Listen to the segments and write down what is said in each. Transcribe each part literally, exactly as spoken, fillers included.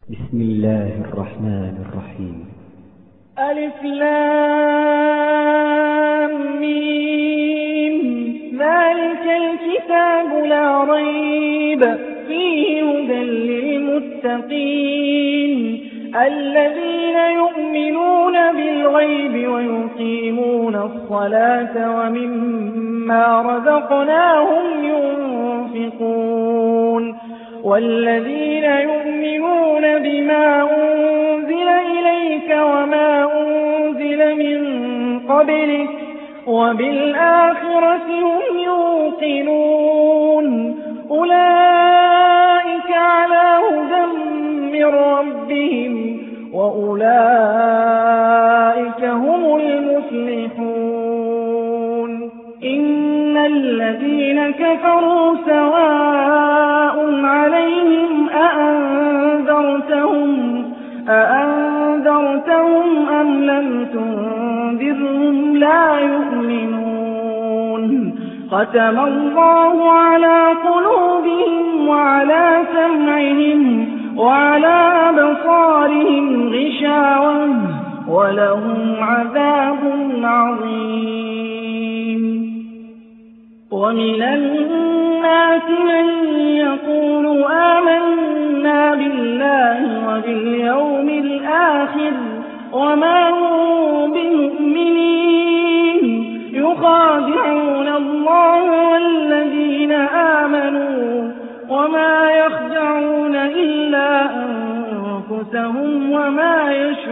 بسم الله الرحمن الرحيم. ألف لام ميم. ذلك الكتاب لا ريب فيه هدى للمتقين الذين يؤمنون بالغيب ويقيمون الصلاة ومما رزقناهم ينفقون والذين يؤمنون بما أنزل إليك وما أنزل من قبلك وبالآخرة هم يوقنون أولئك على هدى من ربهم وأولئك هم المفلحون. إن الذين كفروا سواء عليهم أأنذرتهم أأنذرتهم أم لم تنذرهم لا يؤمنون. ختم الله على قلوبهم وعلى سمعهم وعلى أبصارهم غشاوة ولهم عذاب عظيم. ومن الناس من يقول آمنا بالله وباليوم الآخر وما هم بمؤمنين يخادعون الله والذين آمنوا وما يخدعون إلا أنفسهم وما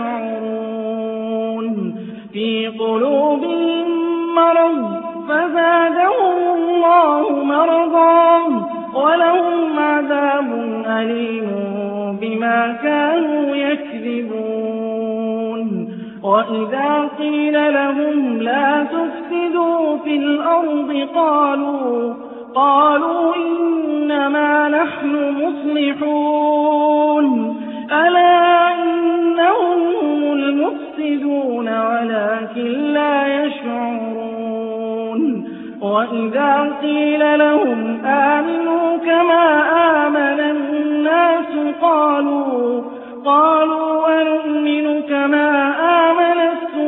يشعرون. في قلوبهم مرض فزادهم الله مرضا ولهم عذاب أليم بما كانوا يكذبون. وإذا قيل لهم لا تفسدوا في الأرض قالوا قالوا إنما نحن مصلحون ألا إنهم هم المفسدون ولكن لا يشعرون. وإذا قيل لهم آمنوا كما آمن الناس قالوا قالوا أنؤمن كما آمن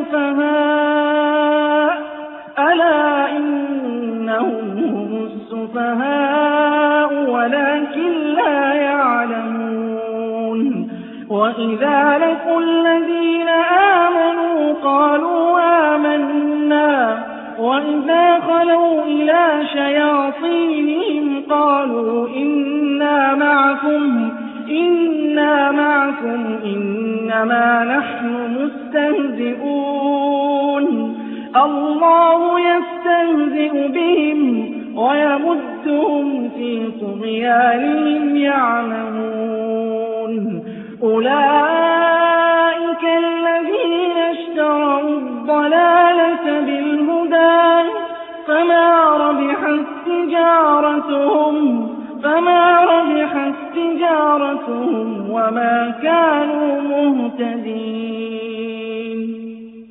السفهاء ألا إنهم هم السفهاء ولكن لا يعلمون. وإذا لقوا الذين آمنوا قالوا آمنا وإذا خلوا إلى شياطينهم قالوا إنا معكم إنا معكم إنما نحن مستهزئون. الله يستهزئ بهم ويمدهم في طغيانهم يعمهون. أولئك الذين اشتروا الضلالة بالهدى فما ربحت تجارتهم فما ربحت تجارتهم وما كانوا مهتدين.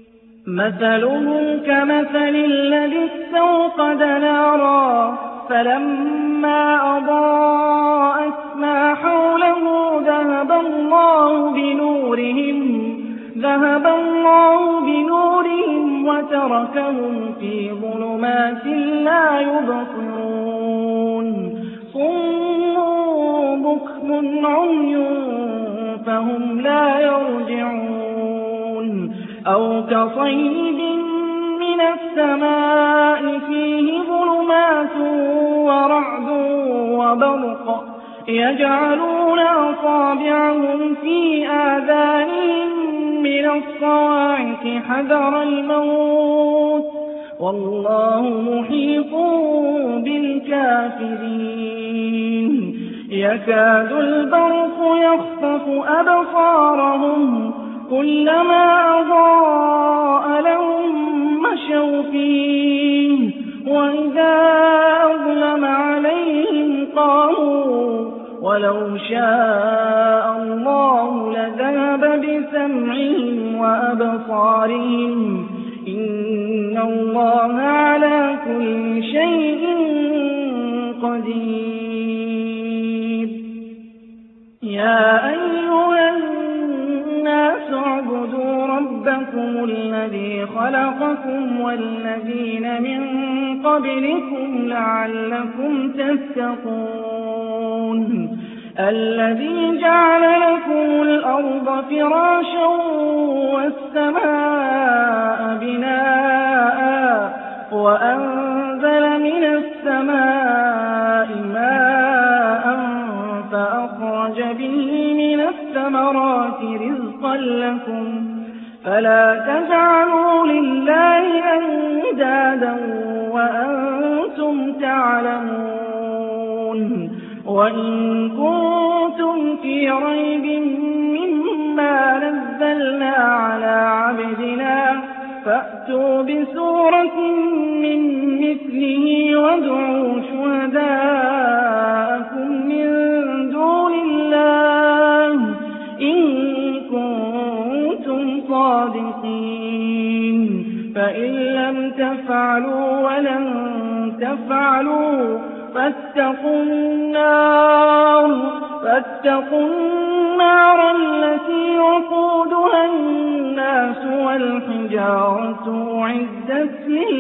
مثلهم كمثل الذي استوقد نارا فلما أضاءت ما حوله ذهب الله بنورهم ذهب الله بنورهم وتركهم في ظلمات لا يبصرون. صم بكم عمي فهم لا يرجعون. أو كصيب من السماء فيه ظلمات ورعد وبرق يجعلون أصابعهم في آذانهم من الصواعق حذر الموت والله محيط بالكافرين. يكاد البرق يخطف أبصارهم كلما أضاء لهم مشوا فيه وإذا أظلم عليهم قاموا ولو شاء الله لذهب بسمعهم وأبصارهم إن الله على كل شيء قدير. يا أيها الذي خلقكم والذين من قبلكم لعلكم تتقون الذي جعل لكم الأرض فراشا والسماء بناء وأنزل من السماء ماء فأخرج به من الثمرات رزقا لكم فلا تجعلوا لله أندادا وأنتم تعلمون وإن كنتم في ريب مما نزلنا على عبدنا فأتوا بسورة من مثله وادعوا شهداءكم من دون الله إن كنتم صادقين فإن لم تفعلوا ولن تفعلوا فاتقوا النار فاتقوا النار التي وقودها الناس والحجارة أعدت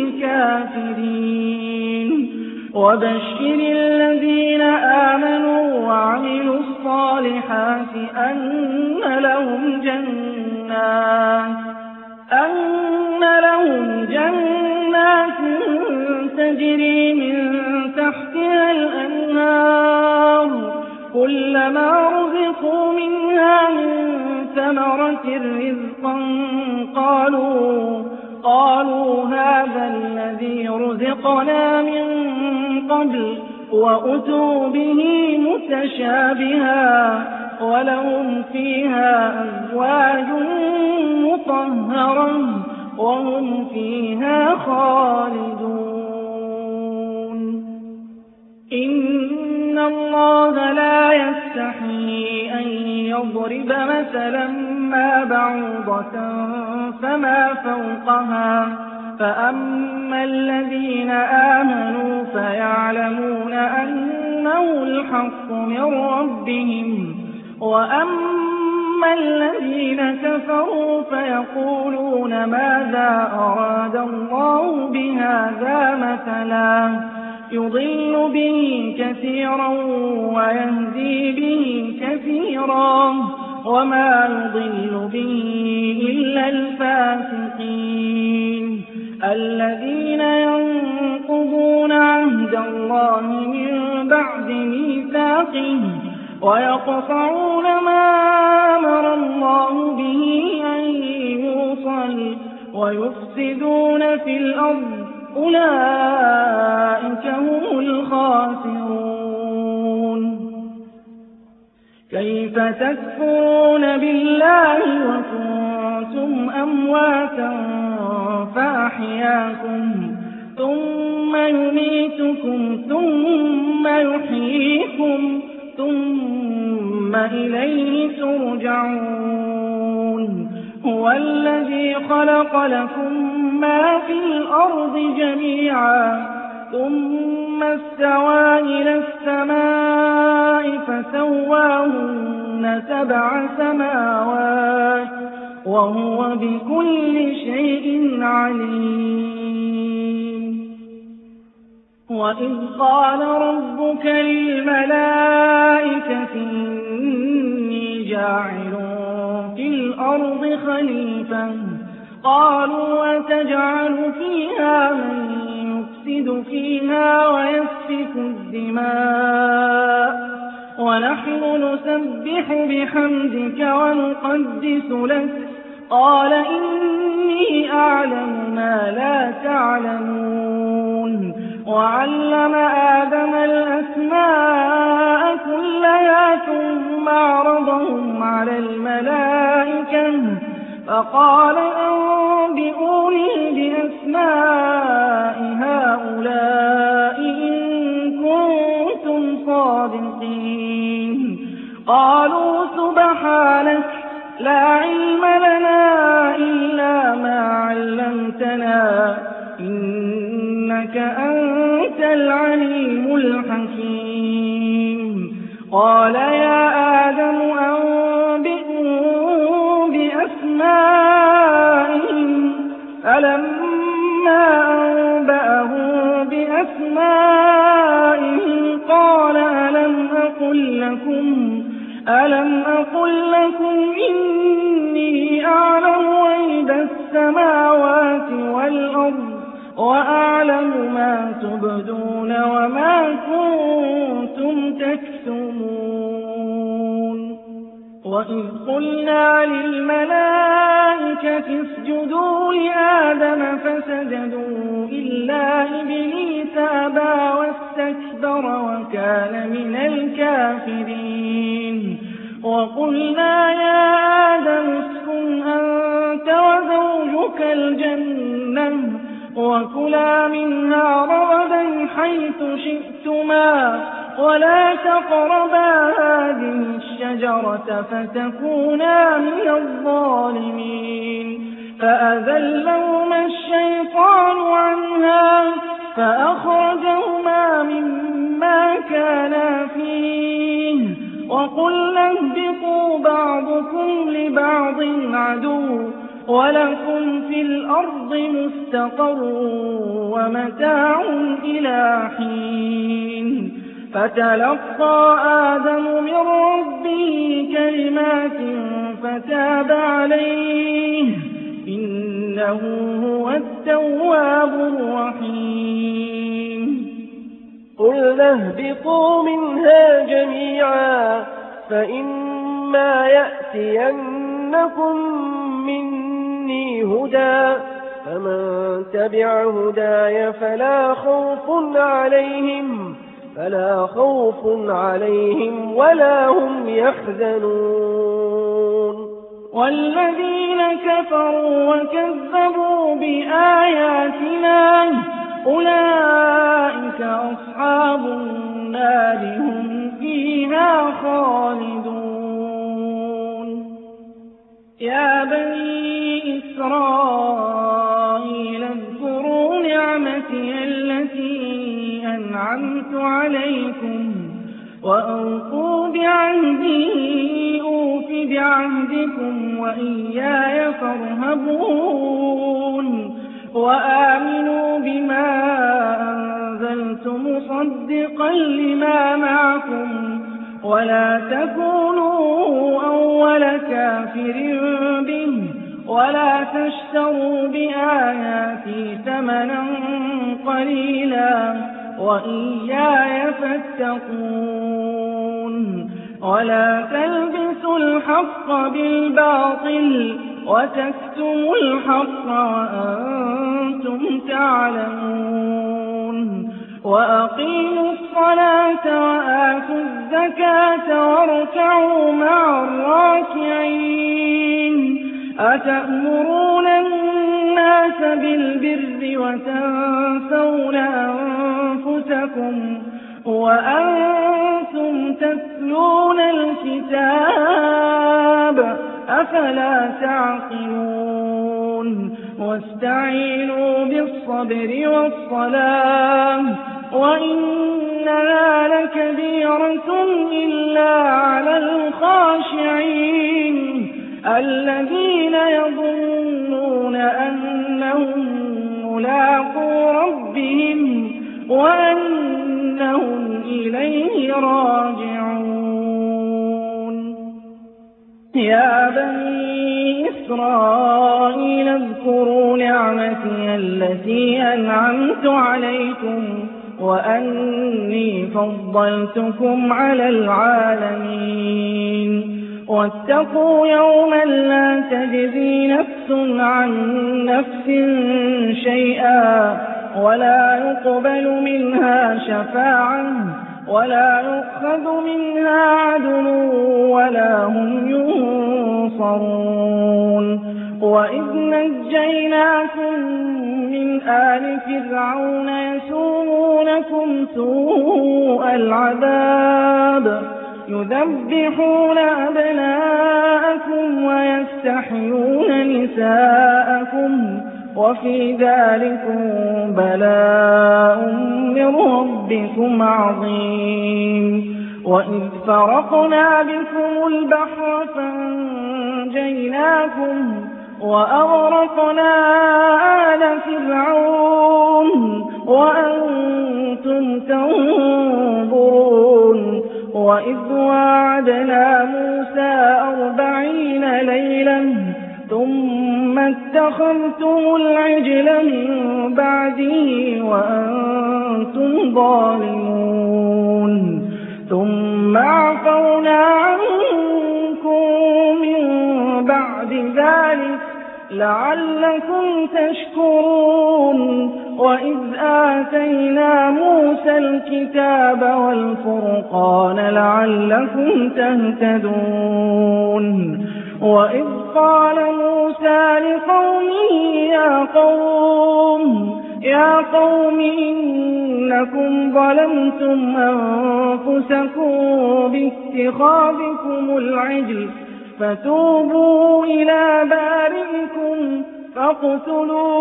للكافرين وبشر الذين آمنوا وعملوا الصالحات أن لهم جنات أن لهم جنات تجري من تحتها الأنهار كلما رزقوا منها من ثمرة رزقا قالوا قالوا هذا الذي رزقنا من قبل وأتوا به متشابها ولهم فيها أزواج مطهرة وهم فيها خالدون إن الله لا يستحيي أن يضرب مثلا ما بعوضة فما فوقها فأما الذين آمنوا فيعلمون أنه الحق من ربهم وأما الذين كفروا فيقولون ماذا أراد الله بهذا مثلا يضل به كثيرا ويهدي به كثيرا وما يضل به إلا الفاسقين الذين ينقضون عهد الله من بعد ميثاقه ويقطعون ما أمر الله به أن يوصل ويفسدون في الأرض أولئك هم الخاسرون كيف تكفرون بالله وكنتم أمواتا فأحياكم ثم يميتكم ثم يحييكم ثم إليه ترجعون هو الذي خلق لكم ما في الأرض جميعا ثم استوى إلى السماء فسواهن سبع سماوات وهو بكل شيء عليم وإذ قال ربك للملائكة إني جاعل في الأرض خليفة قالوا أتجعل فيها من يفسد فيها ويسفك الدماء ونحن نسبح بحمدك ونقدس لك قال إني أعلم ما لا تعلمون وعلم آدم الأسماء كلها ثم عرضهم على الملائكة فقال أنبئوني بأسماء هؤلاء إن كنتم صادقين قالوا سبحانك لا علم لنا إلا ما علمتنا إنك أنت العليم الحكيم قال يا آدم أنبئهم بأسمائهم فلما أنبأهم بأسمائهم قال ألم أقل لكم ألم أقل لكم إني أعلم غيب السماوات والأرض وأعلم ما تبدون وما كنتم تكتمون وإذ قلنا للملائكة اسجدوا لآدم فسجدوا إلا إبليس أبى واستكبر وكان من الكافرين وقلنا يا آدم اسكن أنت وزوجك الجنة وكلا منها رغدا حيث شئتما ولا تقربا هذه الشجرة فتكونا من الظالمين فأذلهما الشيطان عنها فأخرجهما مما كانا فيه وقلنا اهبطوا بعضكم لبعض عدو ولكم في الأرض مستقر ومتاع إلى حين فتلقى آدم من ربه كلمات فتاب عليه إنه هو التواب الرحيم قلنا اهبطوا منها جميعا فإما يأتينكم مني هدى فمن تبع هداي فلا خوف عليهم فلا خوف عليهم ولا هم يحزنون والذين كفروا وكذبوا بآياتنا أولئك أصحاب النار هم فيها خالدون يا بني إسرائيل اذكروا نعمتي التي أنعمت عليكم وأوفوا بعهدي أوف بعهدكم وإياي فارهبون وآمنوا بما أنزلت مصدقا لما معكم ولا تكونوا أول كافر به ولا تشتروا بآياتي ثمنا قليلا وإياي فاتقون ولا تلبسوا الحق بالباطل وتكتموا الحق وأنتم تعلمون وأقيموا الصلاة وآتوا الزكاة واركعوا مع الراكعين أتأمرون الناس بالبر وتنسون أنفسكم وأنتم تتلون الكتاب أفلا تعقلون واستعينوا بالصبر والصلاة وإنها لكبيرة إلا على الخاشعين الذين يظنون أنهم ملاقو ربهم وأنهم إليه راجعون يا بني إسرائيل اذكروا نعمتي التي أنعمت عليكم وأني فضلتكم على العالمين واتقوا يوما لا تجزي نفس عن نفس شيئا ولا يقبل منها شفاعة ولا يؤخذ منها عدل ولا هم ينصرون وإذ نجيناكم من آل فرعون يسومونكم سوء العذاب يذبحون أبناءكم ويستحيون نساءكم وفي ذلكم بلاء من ربكم عظيم وإذ فرقنا بكم البحر فانجيناكم وأغرقنا فِرْعَوْنَ وَأَنْتُمْ تَنظُرُونَ وَإِذْ وَاعَدْنَا مُوسَىٰ أَرْبَعِينَ لَيْلَةً ثُمَّ اتَّخَذْتُمُ الْعِجْلَ مِن بَعْدِهِ وَأَنْتُمْ ظَالِمُونَ ثُمَّ عَفَوْنَا عَنكُم مِّن بَعْدِ ذَٰلِكَ لَعَلَّكُمْ تَشْكُرُونَ وَإِذْ آتَيْنَا مُوسَى الْكِتَابَ وَالْفُرْقَانَ لَعَلَّكُمْ تَهْتَدُونَ وَإِذْ قَالَ مُوسَىٰ لِقَوْمِهِ يَا قَوْمِ يَا قَوْمِ إِنَّكُمْ ظَلَمْتُمْ أَنفُسَكُم بِاتِّخَاذِكُمُ الْعِجْلَ فَتُوبُوا إِلَىٰ بَارِئِكُمْ فَاقْتُلُوا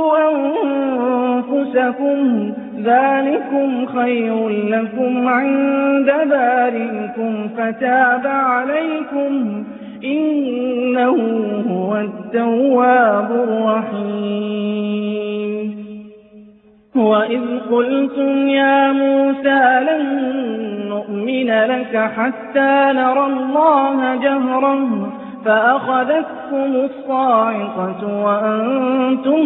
أَنفُسَكُمْ ذَٰلِكُمْ خَيْرٌ لَّكُمْ عِندَ بَارِئِكُمْ فَتَابَ عَلَيْكُمْ إِنَّهُ هُوَ التَّوَّابُ الرَّحِيمُ وَإِذْ قُلْتُمْ يَا مُوسَىٰ لَن نُّؤْمِنَ لَكَ حَتَّىٰ نَرَى اللَّهَ جَهْرَةً فَأَخَذَتْكُمُ الصَّاعِقَةُ وَأَنتُمْ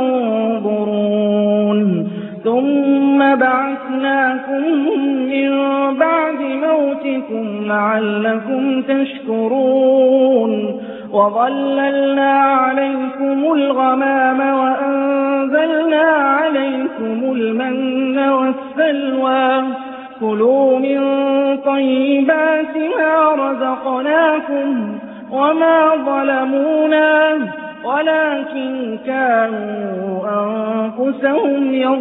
تَنظُرُونَ ثُمَّ بَعَثْنَاكُم مِّن بَعْدِ مَوْتِكُمْ لَعَلَّكُمْ تَشْكُرُونَ وَظَلَّلْنَا عَلَيْكُمُ الْغَمَامَ وَأَنزَلْنَا عَلَيْكُمُ الْمَنَّ وَالسَّلْوَىٰ كُلُوا مِن طَيِّبَاتِ مَا رَزَقْنَاكُمْ وَمَا ظَلَمُونَا وَلَٰكِن كَانُوا أَنفُسَهُمْ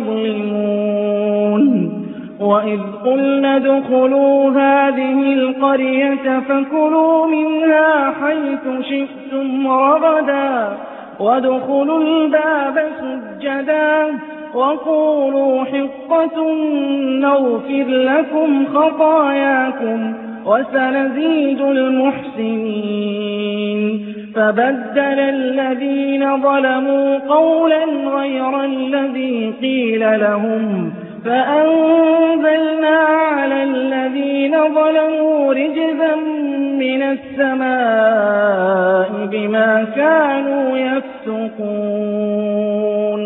يَظْلِمُونَ وَإِذْ قُلْنَا ادْخُلُوا هَٰذِهِ الْقَرْيَةَ فَكُلُوا مِنْهَا حَيْثُ شِئْتُمْ رَغَدًا وَادْخُلُوا الْبَابَ سُجَّدًا وَقُولُوا حِطَّةٌ نَّغْفِرْ لَكُمْ خَطَايَاكُمْ وَسَنَزِيدُ الْمُحْسِنِينَ فَبَدَّلَ الَّذِينَ ظَلَمُوا قَوْلًا غَيْرَ الَّذِي قِيلَ لَهُمْ فَأَنزَلْنَا عَلَى الَّذِينَ ظَلَمُوا رِجْزًا مِّنَ السَّمَاءِ بِمَا كَانُوا يَفْسُقُونَ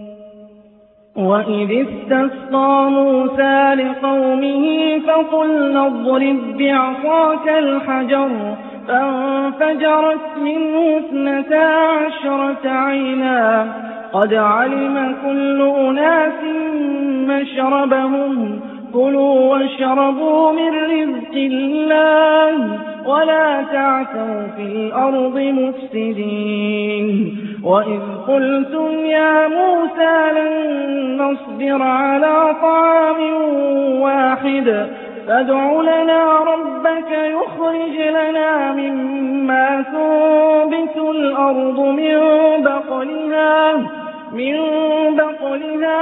وَإِذِ اسْتَسْقَىٰ مُوسَىٰ لِقَوْمِهِ فَقُلْنَا اضْرِب بِّعَصَاكَ الْحَجَرَ فَانفَجَرَتْ مِنْهُ اثْنَتَا عَشْرَةَ عَيْنًا قَدْ عَلِمَ كُلُّ أُنَاسٍ مَّشْرَبَهُمْ كُلُوا وَاشْرَبُوا مِن رِّزْقِ اللَّهِ وَلَا تَعْثَوْا فِي الْأَرْضِ مُفْسِدِينَ وَإِذْ قُلْتُمْ يَا مُوسَىٰ لَن نَّصْبِرَ عَلَىٰ طَعَامٍ وَاحِدٍ فَادْعُ لَنَا رَبَّكَ يُخْرِجْ لَنَا مِمَّا تُنبِتُ الْأَرْضُ مِن بَقْلِهَا مِن بَقْلِهَا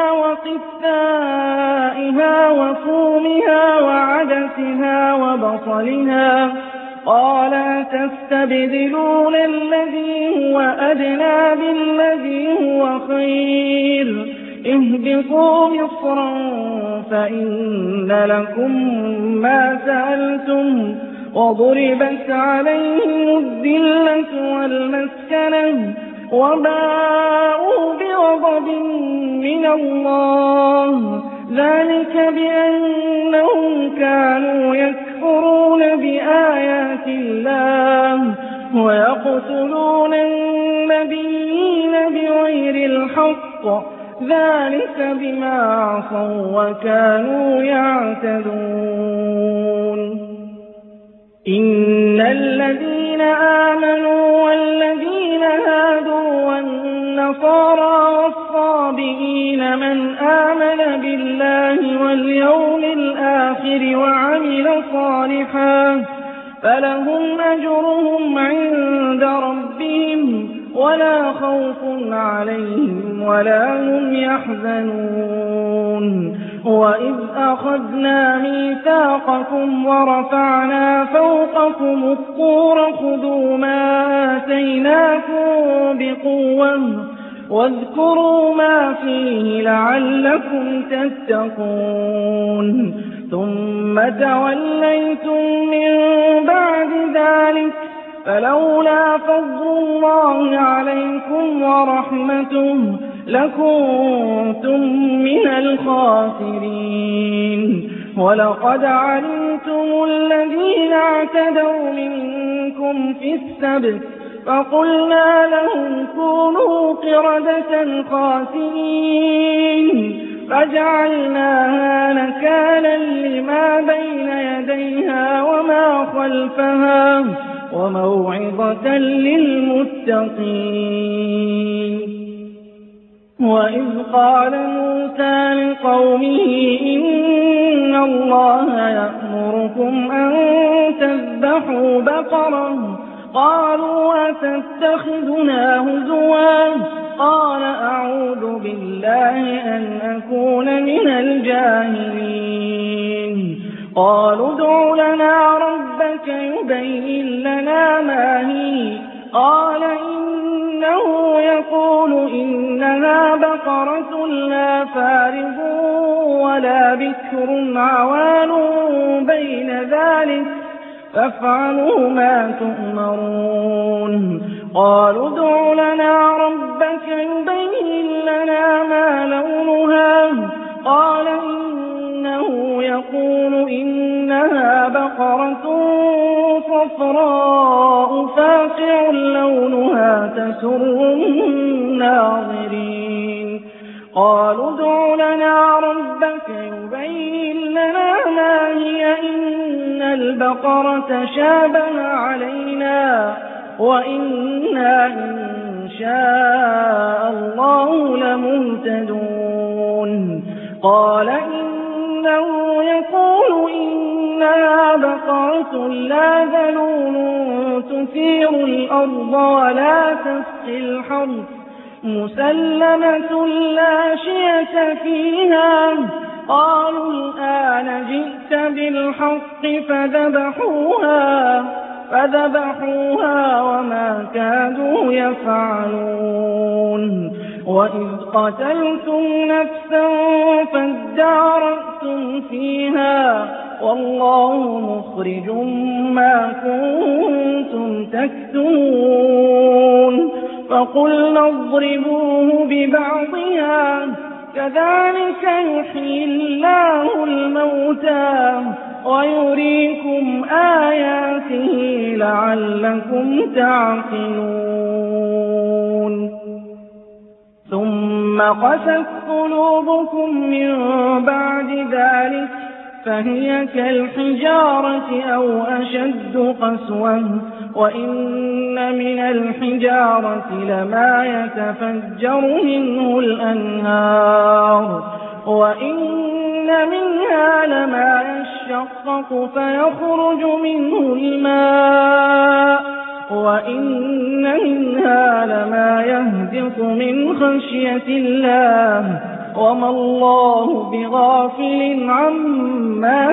وَقِثَّائِهَا وَفُومِهَا وَعَدَسِهَا وَبَصَلِهَا قَالَ أَتَسْتَبْدِلُونَ الَّذِي هُوَ أَدْنَىٰ بِالَّذِي هُوَ خَيْرٌ اهْبِطُوا مِصْرًا فَإِنَّ لَكُم مَّا سَأَلْتُمْ وَضُرِبَتْ عَلَيْهِمُ الذِّلَّةُ وَالْمَسْكَنَةُ وَبَاءُوا بِغَضَبٍ مِّنَ اللَّهِ ذَٰلِكَ بِأَنَّهُمْ كَانُوا يَكْفُرُونَ بِآيَاتِ اللَّهِ وَيَقْتُلُونَ النَّبِيِّينَ بِغَيْرِ الْحَقِّ ذَٰلِكَ بِمَا عَصَوا وَّكَانُوا يَعْتَدُونَ إِنَّ الَّذِينَ آمَنُوا وَالَّذِينَ هَادُوا وَالنَّصَارَىٰ وَالصَّابِئِينَ مَنْ آمَنَ بِاللَّهِ وَالْيَوْمِ الْآخِرِ وَعَمِلَ صَالِحًا فَلَهُمْ أَجْرُهُمْ عِندَ رَبِّهِمْ وَلَا خَوْفٌ عَلَيْهِمْ وَلَا هُمْ يَحْزَنُونَ وَإِذْ أَخَذْنَا مِيثَاقَكُمْ وَرَفَعْنَا فَوْقَكُمُ الطُّورَ خُذُوا مَا آتَيْنَاكُم بِقُوَّةٍ واذكروا ما فيه لعلكم تتقون ثم توليتم من بعد ذلك فلولا فضل الله عليكم ورحمته لكنتم من الخاسرين ولقد علمتم الذين اعتدوا منكم في السبت فقلنا لهم كونوا قردة خاسئين فجعلناها نكالا لما بين يديها وما خلفها وموعظة للمتقين وإذ قال موسى لقومه إن الله يأمركم أن تذبحوا بقرة قالوا أتتخذنا هزوا قال أعوذ بالله أن أكون من الجاهلين قالوا ادع لنا ربك يبين لنا ما هي قال إنه يقول إنها بقرة لا فارض ولا بكر عوان بين ذلك فافعلوا ما تؤمرون قالوا ادع لنا ربك يبين لنا ما لونها قال إنه يقول إنها بقرة صفراء فاقع لونها تسر الناظرين قالوا ادع لنا ربك يبين لنا ما هي إن البقرة شابه علينا وإنا إن شاء الله لمهتدون قال إنه يقول إنها بقرة لا ذلول تثير الأرض ولا تسقي الحرث مسلمة لا شية فيها قالوا الآن جئت بالحق فذبحوها فذبحوها وما كادوا يفعلون وإذ قتلتم نفسا فادارأتم فيها والله مخرج ما كنتم تكتمون فقلنا اضربوه ببعضها كذلك يحيي الله الموتى ويريكم آياته لعلكم تعقلون ثم قست قلوبكم من بعد ذلك فهي كالحجارة أو أشد قسوة وإن من الحجارة لما يتفجر منه الأنهار وإن منها لما يشقق فيخرج منه الماء وإن منها لما يهبط من خشية الله وما الله بغافل عما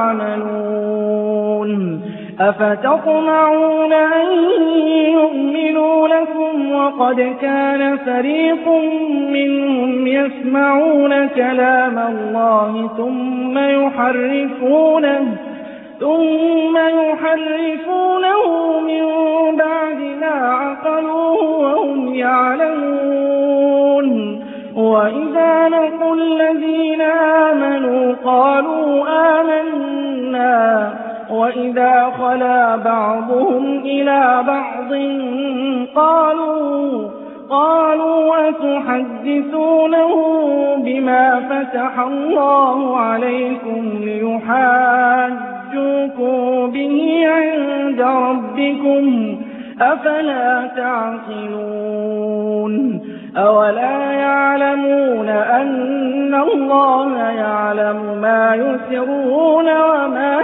تعملون أفتطمعون أن يؤمنوا لكم وقد كان فريق منهم يسمعون كلام الله ثم يحرفونه ثم يحرفونه من بعد ما عقلوه وهم يعلمون وإذا لقوا الذين آمنوا قالوا آمنا وإذا خلا بعضهم إلى بعض قالوا قالوا أتحدثونه بما فتح الله عليكم ليحاجوكم به عند ربكم أفلا تعقلون أولا يعلمون أن الله يعلم ما يسرون وما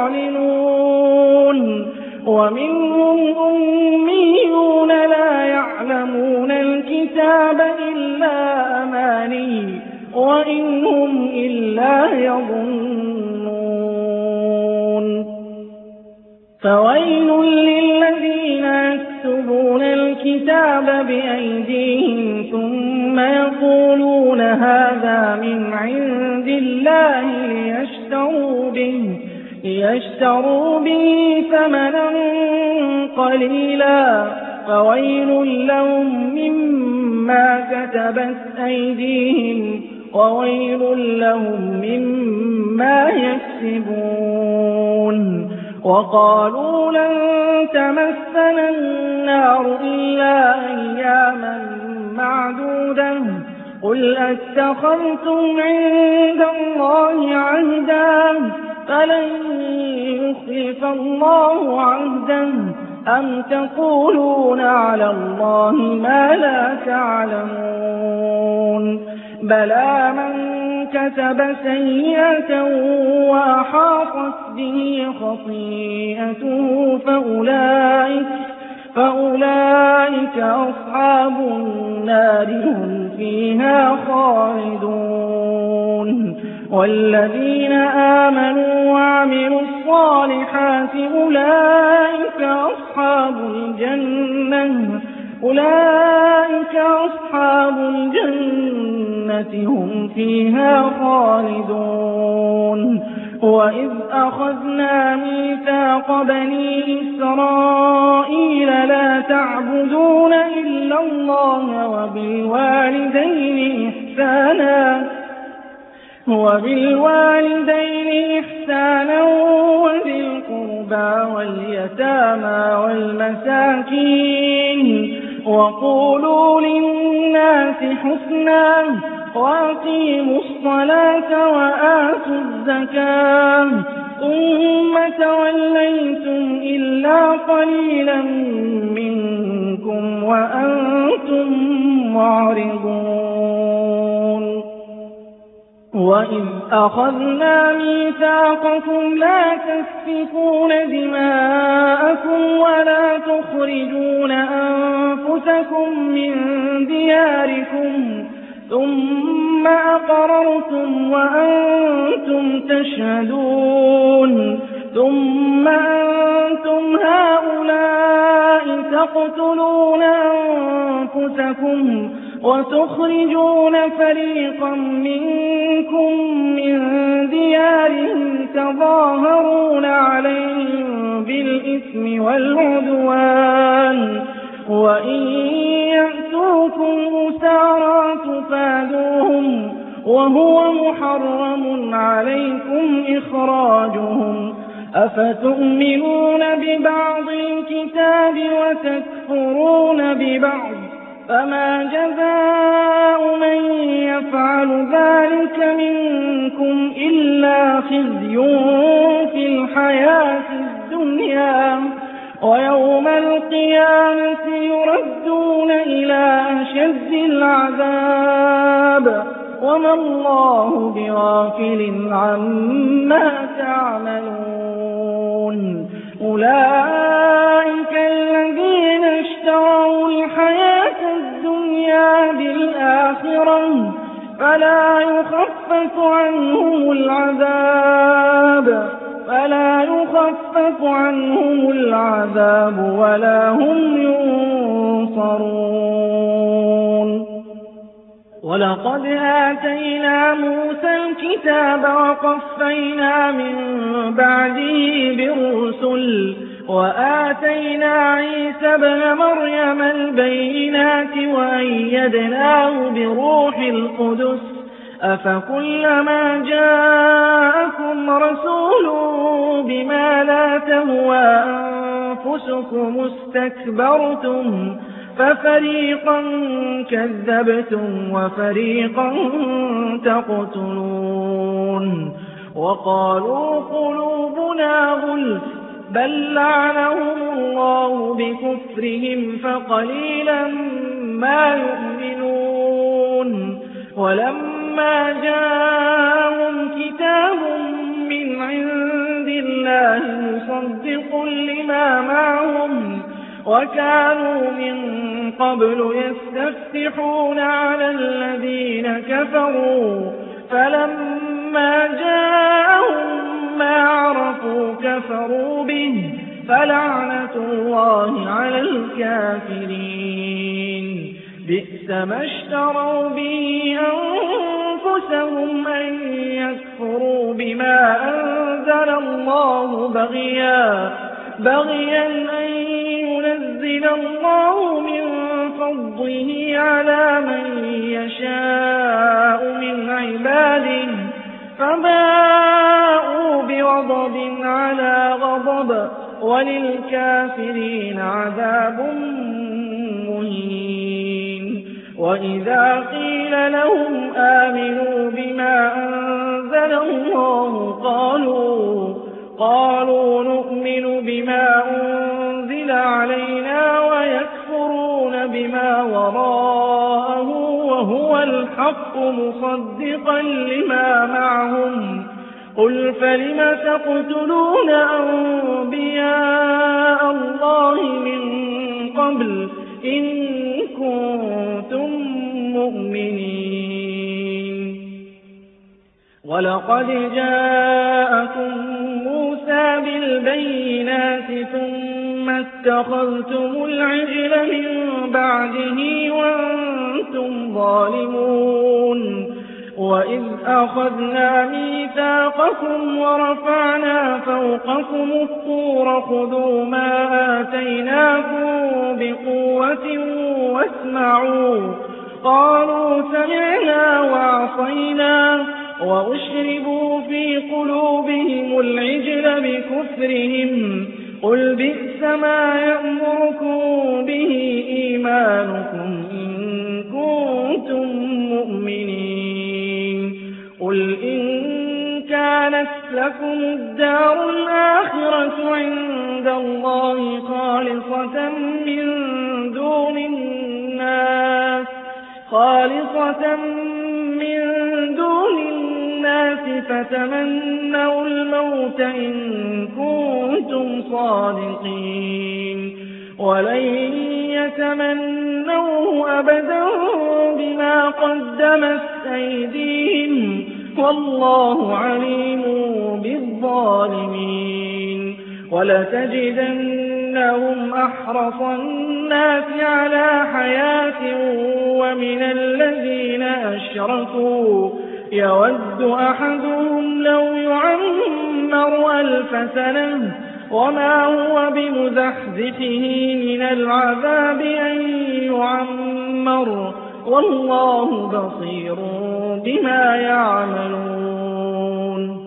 يعلنون ومنهم أميون لا يعلمون الكتاب إلا أماني وإن هم إلا يظنون فويل للذين يكتبون الكتاب الكتاب بأيديهم ثم يقولون هذا من عند الله ليشتروا به, ليشتروا به ثمنا قليلا فويل لهم مما كتبت أيديهم وويل لهم مما يكسبون. وقالوا لن تمسنا النار إلا أياما معدودة قل أتخذتم عند الله عهدا فلن يخلف الله عهدا أم تقولون على الله ما لا تعلمون. بلى من كتب سيئة وأحاطت به خطيئته فأولئك, فأولئك أصحاب النار هم فيها خالدون. والذين آمنوا وعملوا الصالحات أولئك أصحاب الجنة أولئك أصحاب الجنة هم فيها خالدون. وإذ أخذنا ميثاق بني إسرائيل لا تعبدون إلا الله وبالوالدين إحسانا وبالوالدين إحسانا وذي القربى واليتامى والمساكين وقولوا للناس حسنا وأقيموا الصلاة وآتوا الزكاة ثم توليتم إلا قليلا منكم وأنتم معرضون. وإذ أخذنا ميثاقكم لا تسفكون دماءكم ولا تخرجون أنفسكم من دياركم ثم أقررتم وأنتم تشهدون ثم أنتم هؤلاء تقتلون أنفسكم وتخرجون فريقا منكم من ديارهم تظاهرون عليهم بالإثم والعدوان وإن يأتوكم أسارى تفادوهم وهو محرم عليكم إخراجهم أفتؤمنون ببعض الكتاب وتكفرون ببعض فما جزاء من يفعل ذلك منكم إلا خزي في الحياة الدنيا ويوم القيامة يردون إلى أشد العذاب وما الله بغافل عما تعملون. أولئك الذين اشتروا الحياة الدنيا بالآخرة فلا يخفف عنهم العذاب فلا يخفف عنهم العذاب ولا هم ينصرون. ولقد آتينا موسى الكتاب وقفينا من بعده بالرسل وآتينا عيسى ابن مريم البينات وأيدناه بروح القدس أفكلما جاءكم رسول بما لا تهوى أنفسكم استكبرتم ففريقا كذبتم وفريقا تقتلون. وقالوا قلوبنا غلف بل لعنهم الله بكفرهم فقليلا ما يؤمنون. ولما جاءهم كتاب من عند الله مصدق لما معهم وكانوا من قبل يستفتحون على الذين كفروا فلما جاءهم ما عرفوا كفروا به فلعنة الله على الكافرين. بئس ما اشتروا به أنفسهم أن يكفروا بما أنزل الله بغيا بغيا أن ينزل الله من فضله على من يشاء من عباده فباءوا بغضب على غضب وللكافرين عذاب مهين. وإذا قيل لهم آمنوا بما أنزل الله قالوا قالوا نؤمن بما أنزل علينا ويكفرون بما وراءه وهو الحق مصدقا لما معهم قل فلم تقتلون أنبياء الله من قبل إن كنتم مؤمنين ولقد جاءكم موسى بالبينات ثم اتخذتم العجل من بعده وأنتم ظالمون وإذ أخذنا ميثاقكم ورفعنا فوقكم الطور خذوا ما آتيناكم بقوة واسمعوا قالوا سمعنا وعصينا وأشربوا في قلوبهم العجل بكفرهم قل بئس ما يأمركم به إيمانكم إن كنتم مؤمنين قل إن كانت لكم الدار الآخرة عند الله خالصة من دون الناس خالصة من دون الناس فتمنوا الموت إن كنتم صادقين ولن يتمنوه أبدا بما قدمت أيديهم والله عليم بالظالمين ولتجدنهم أحرص الناس على حياة ومن الذين أشركوا يود أحدهم لو يعمر ألف سنة وما هو بمزحزحه من العذاب أن يعمر والله بصير بما يعملون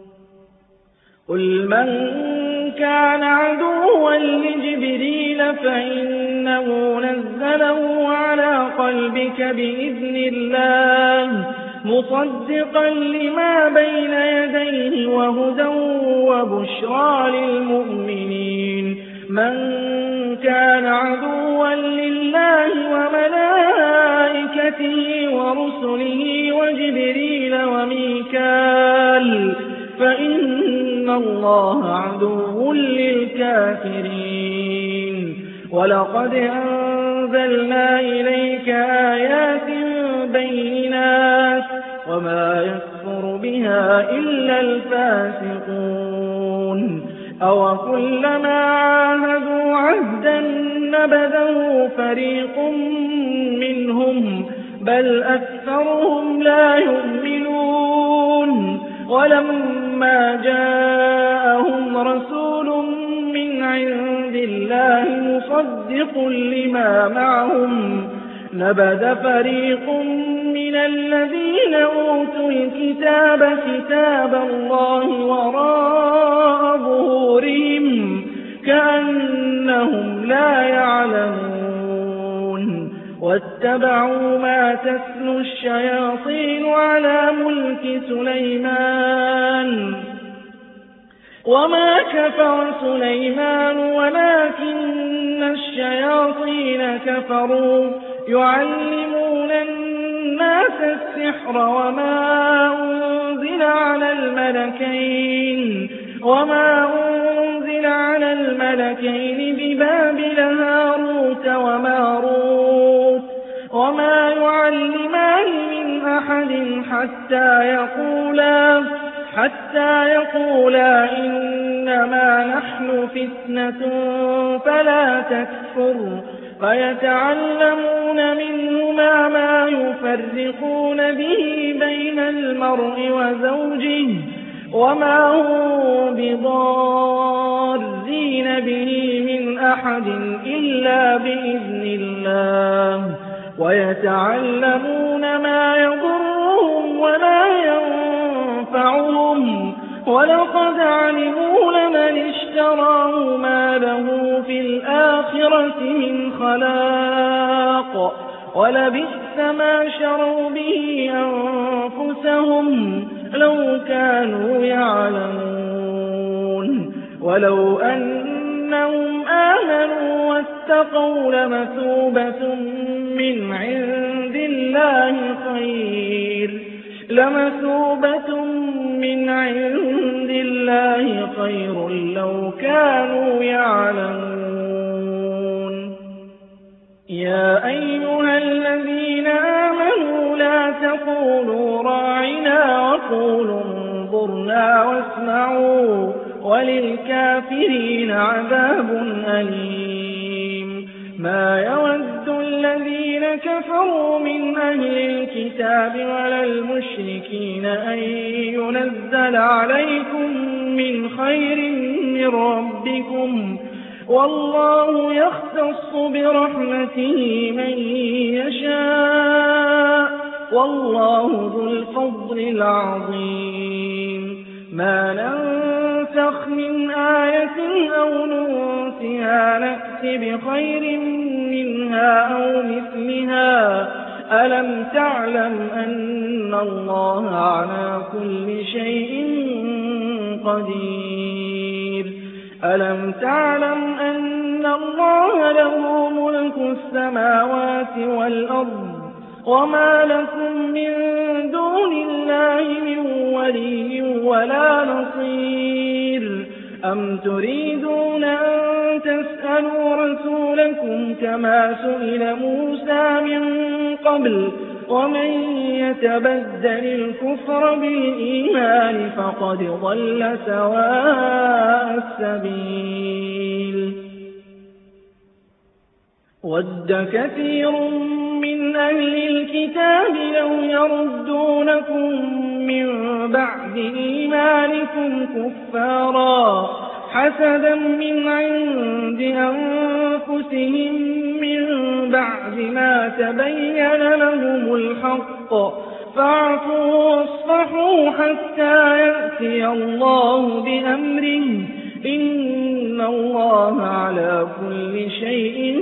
قل من كان عدوا لجبريل فإنه نزله على قلبك بإذن الله مصدقا لما بين يديه وهدى وبشرى للمؤمنين من كان عدوا لله وملائكته ورسله وجبريل وميكال فإن الله عدو للكافرين ولقد أنزلنا إليك آيات بينات وما يكفر بها إلا الفاسقون أو كلما عاهدوا عهدا نبذه فريق منهم بل أكثرهم لا يؤمنون ولما جاءهم رسول من عند الله مصدق لما معهم نبذ فريق من الذين أوتوا الكتاب كتاب الله وراء ظهورهم كأنهم لا يعلمون واتبعوا ما تتلو الشياطين على ملك سليمان وما كفر سليمان ولكن الشياطين كفروا يعلمون الناس السحر وما أنزل على الملكين وما أنزل على الملكين ببابل هاروت وماروت وما يعلمان من أحد حتى يقولا حتى يقولا إنما نحن فتنة فلا تكفر فيتعلمون ويتعلمون منهما ما يفرقون به بين المرء وزوجه وما هم بضارين به من أحد إلا بإذن الله ويتعلمون ما يضرهم ولا ينفعهم ولقد علموا لمن اشتراه ما له في الآخرة من خلاق ولبئس ما شروا به أنفسهم لو كانوا يعلمون ولو أنهم آمنوا واتقوا لمثوبة من عند الله خير لمثوبة من عند الله خير لو كانوا يعلمون يا أيها الذين آمنوا لا تقولوا راعنا وقولوا انظرنا واسمعوا وللكافرين عذاب أليم ما يود الذين كفروا من أهل الكتاب ولا المشركين أن ينزل عليكم من خير من ربكم والله يختص برحمته من يشاء والله ذو الفضل العظيم ما ننسخ من آية أو ننسها نأت بخير منها أو مثلها ألم تعلم أن الله على كل شيء قدير ألم تعلم أن الله له ملك السماوات والأرض وما لكم من دون الله من ولي ولا نصير أم تريدون أن تسألوا رسولكم كما سئل موسى من قبل ومن يتبدل الكفر بالإيمان فقد ضل سواء السبيل ود كثير من أهل الكتاب لو يردونكم من بعد إيمانكم كفارا حسدا من عند أنفسهم من بعد ما تبين لهم الحق فاعفوا واصفحوا حتى يأتي الله بأمره إن الله على كل شيء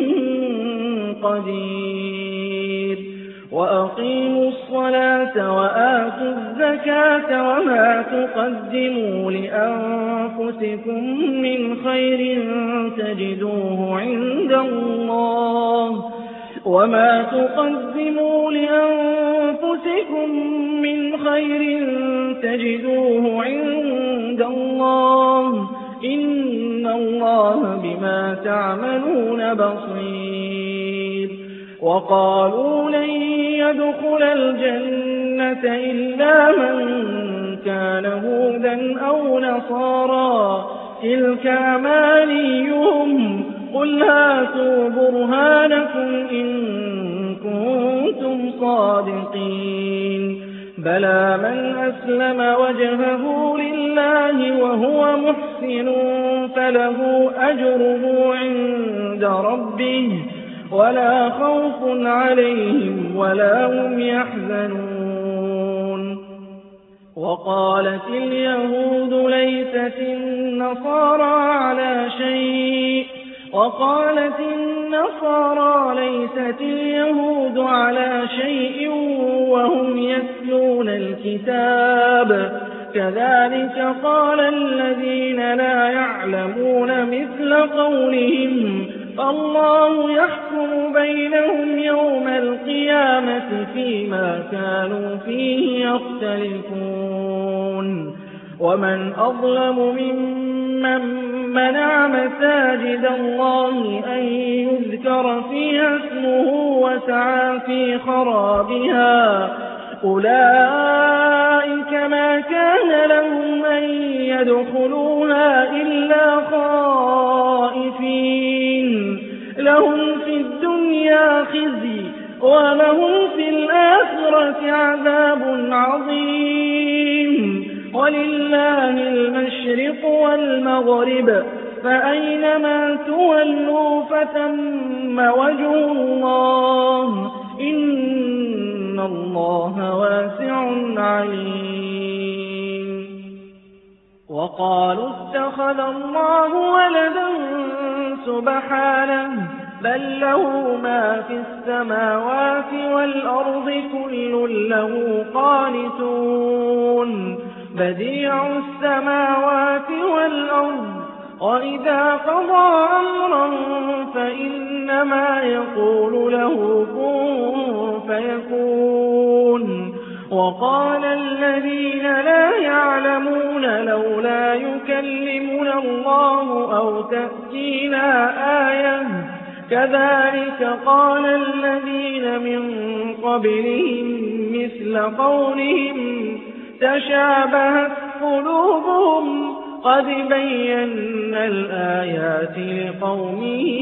قدير وأقيموا الصلاة وآتوا الزكاة وما تقدموا لأنفسكم من خير تجدوه عند الله وما تقدموا لأنفسكم من خير تجدوه عند الله إن الله بما تعملون بصير وقالوا لن يدخل الجنة إلا من كان هودا أو نصارى تلك أمانيهم قل هاتوا برهانكم إن كنتم صادقين بلى من أسلم وجهه لله وهو محسن فله أجره عند ربه ولا خوف عليهم ولا هم يحزنون وقالت اليهود ليست النصارى على شيء وقالت النصارى ليست اليهود على شيء وهم يتلون الكتاب كذلك قال الذين لا يعلمون مثل قولهم فالله يحكم بينهم يوم القيامة فيما كانوا فيه يختلفون ومن أظلم ممن منع مساجد الله أن يذكر فيها اسمه وسعى في خرابها أولئك ما كان لهم أن يدخلوها إلا خائفين لهم في الدنيا خزي ولهم في الآخرة عذاب عظيم. ولله المشرق والمغرب فأينما تولوا فثم وجه الله إن الله واسع عليم. وقالوا اتخذ الله ولدا سبحانه بل له ما في السماوات والأرض كل له قانتون بديع السماوات والأرض وإذا قضى أمرا فإنما يقول له كن فيكون. وقال الذين لا يعلمون لولا يكلمنا الله أو تأتينا آية كذلك قال الذين من قبلهم مثل قولهم تشابهت قلوبهم قد بينا الآيات لقوم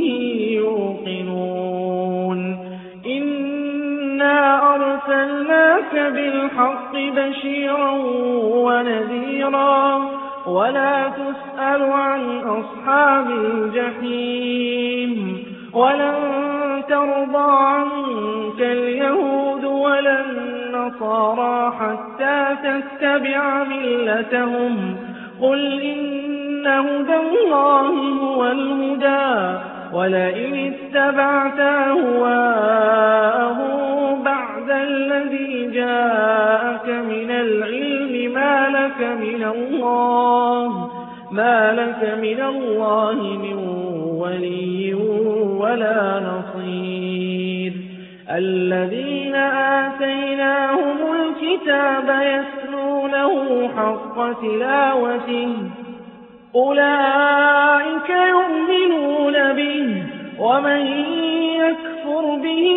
يوقنون. إنا أرسلناك بالحق بشيرا ونذيرا ولا تسأل عن أصحاب الجحيم. ولن ترضى عنك اليهود ولا النصارى حتى تتبع ملتهم قل إن هدى الله هو الهدى ولئن اتبعت أهواءهم بعد الذي جاءك من العلم ما لك من الله ما لك من الله من ولي ولا نصير. الذين آتيناهم الكتاب يتلونه حق تلاوته أولئك يؤمنون به ومن يكفر به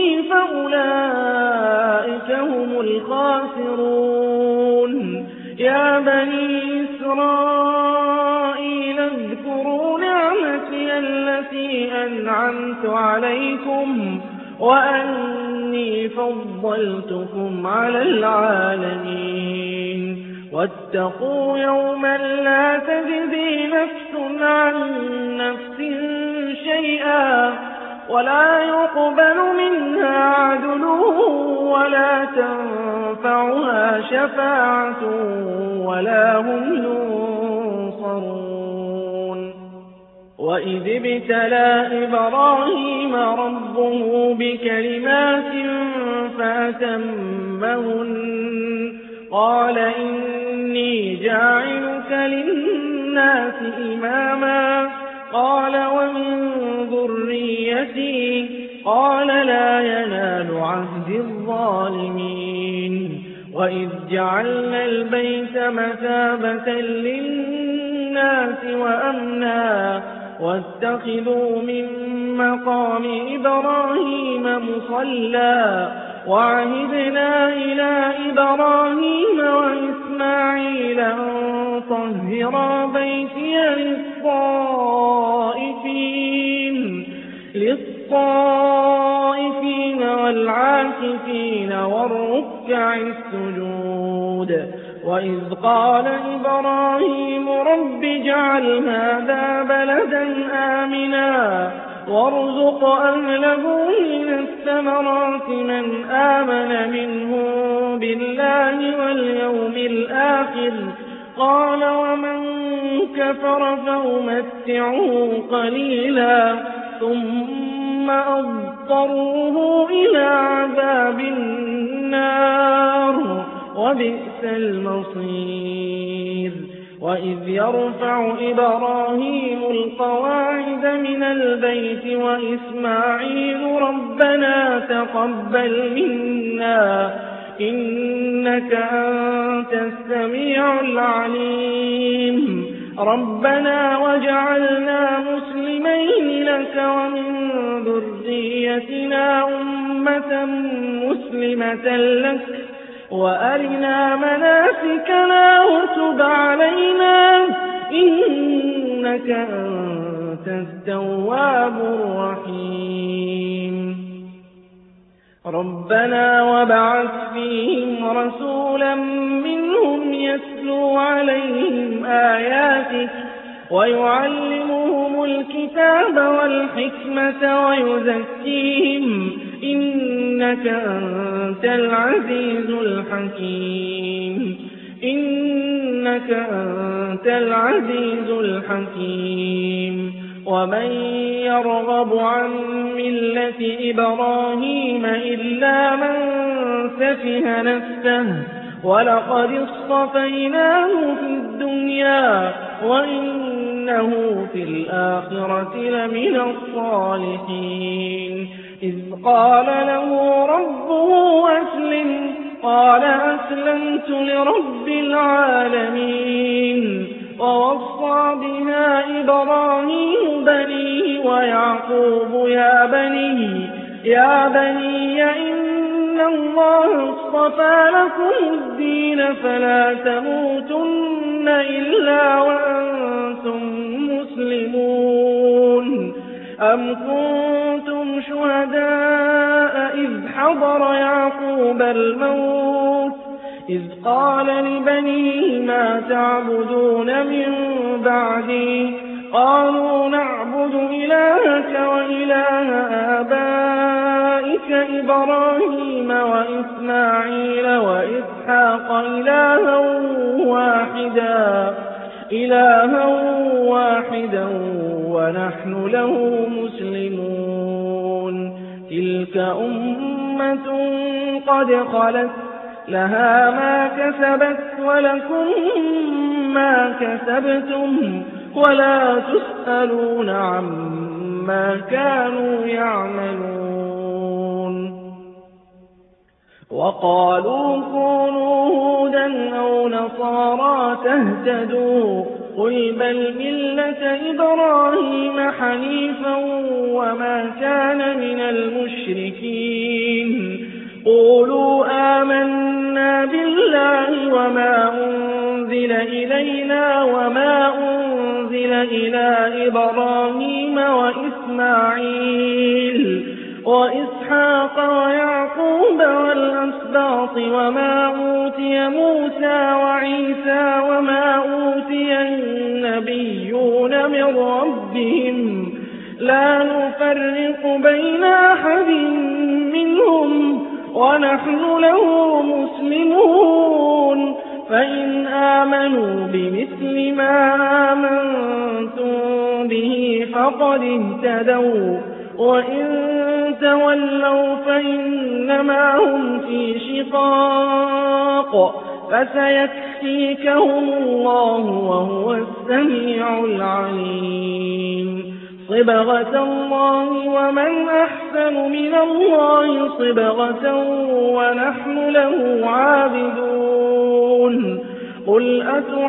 فأولئك هم الخاسرون. يا بني إسرائيل اذكروا نعمتي التي أنعمت عليكم وأني فضلتكم على العالمين. واتقوا يوما لا تجزي نفس عن نفس شيئا ولا يقبل منها عدل ولا تنفعها شفاعة ولا هم ينصرون. وإذ ابتلى إبراهيم ربه بكلمات فأتمهن قال إني جاعلك للناس إماما قال ومن ذريتي قال لا ينال عهد الظالمين. وإذ جعلنا البيت مثابة للناس وأمنا واتخذوا من مقام إبراهيم مصلى وعهدنا إلى إبراهيم وإسماعيل أن طهرا بيتي للطائفين للطائفين والعاكفين والركع السجود. وإذ قال إبراهيم رب اجعل هذا بلدا آمنا وارزق أهله من الثمرات من آمن منهم بالله واليوم الآخر قال ومن كفر فأمتعه قليلا ثم أضطره إلى عذاب النار وبئس المصير. وإذ يرفع إبراهيم القواعد من البيت وإسماعيل ربنا تقبل منا إنك أنت السميع العليم ربنا واجعلنا مسلمين لك ومن ذريتنا أمة مسلمة لك وأرنا مناسكنا وتب علينا إنك أنت. أنت التواب الرحيم. ربنا وابعث فيهم رسولا منهم يتلو عليهم آياتك ويعلمهم الكتاب والحكمة ويزكيهم إنك أنت العزيز الحكيم إنك أنت العزيز الحكيم ومن يرغب عن ملة إبراهيم إلا من سفه نفسه ولقد اصطفيناه في الدنيا وإنه في الآخرة لمن الصالحين إذ قال له ربه أسلم قال أسلمت لرب العالمين ووصى بها إبراهيم بنيه ويعقوب يا بني يا بني إن الله اصطفى لكم الدين فلا تموتن إلا وأنتم مسلمون أم كنتم شهداء إذ حضر يعقوب الموت إذ قال لبنيه ما تعبدون من بعدي قالوا نعبد إلهك وإله آبائك إبراهيم وإسماعيل وإسحاق إلها واحدا إلها واحدا ونحن له مسلمون تلك أمة قد خلت لها ما كسبت ولكم ما كسبتم ولا تسألون عما كانوا يعملون وقالوا كونوا هودا أو نصارى تهتدوا قل بل ملة إبراهيم حنيفا وما كان من المشركين قولوا آمنا بالله وما أنزل إلينا وما أنزل إلى إبراهيم وإسماعيل وإسحاق ويعقوب والأسباط وما أوتي موسى وعيسى وما أوتي النبيون من ربهم لا نفرق بين أحد منهم ونحن له مسلمون فإن آمنوا بمثل ما آمنتم به فقد اهتدوا وإن تولوا فإنما هم في شقاق فسيكفيكهم الله وهو السميع العليم صبغة الله ومن أحسن من الله صبغة ونحن له عابدون قل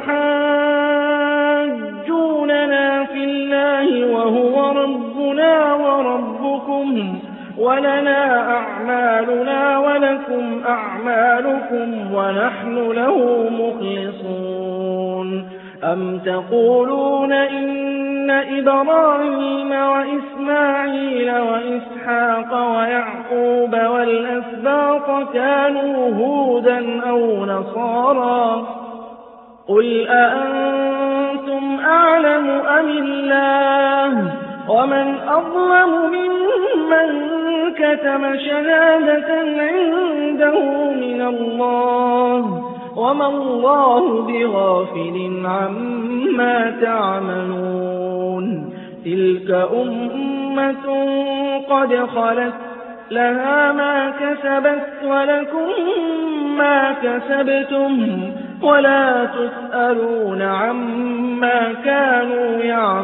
أتحاجوننا في الله وهو ربنا وربكم ولنا أعمالنا ولكم أعمالكم ونحن له مخلصون أم تقولون إن إبراهيم وإسماعيل وإسحاق ويعقوب والأسباط كانوا هودا أو نصارى قل أأنتم أعلم أم الله ومن أظلم ممن كتم شهادة عنده من الله وما الله بغافل عما تعملون تلك أمة قد خلت لها ما كسبت ولكم ما كسبتم ولا تسألون عما كانوا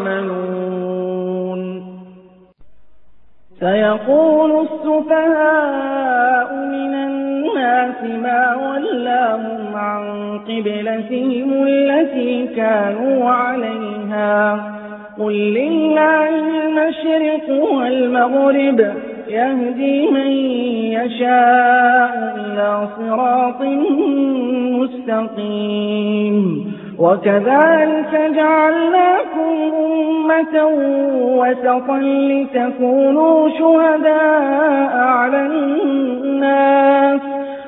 يعملون سيقول السفهاء من الناس ما ولاهم عن قبلتهم التي كانوا عليها قل لله المشرق والمغرب يهدي من يشاء إلى صراط مستقيم وكذلك جعلناكم أمة وسطا لتكونوا شهداء على الناس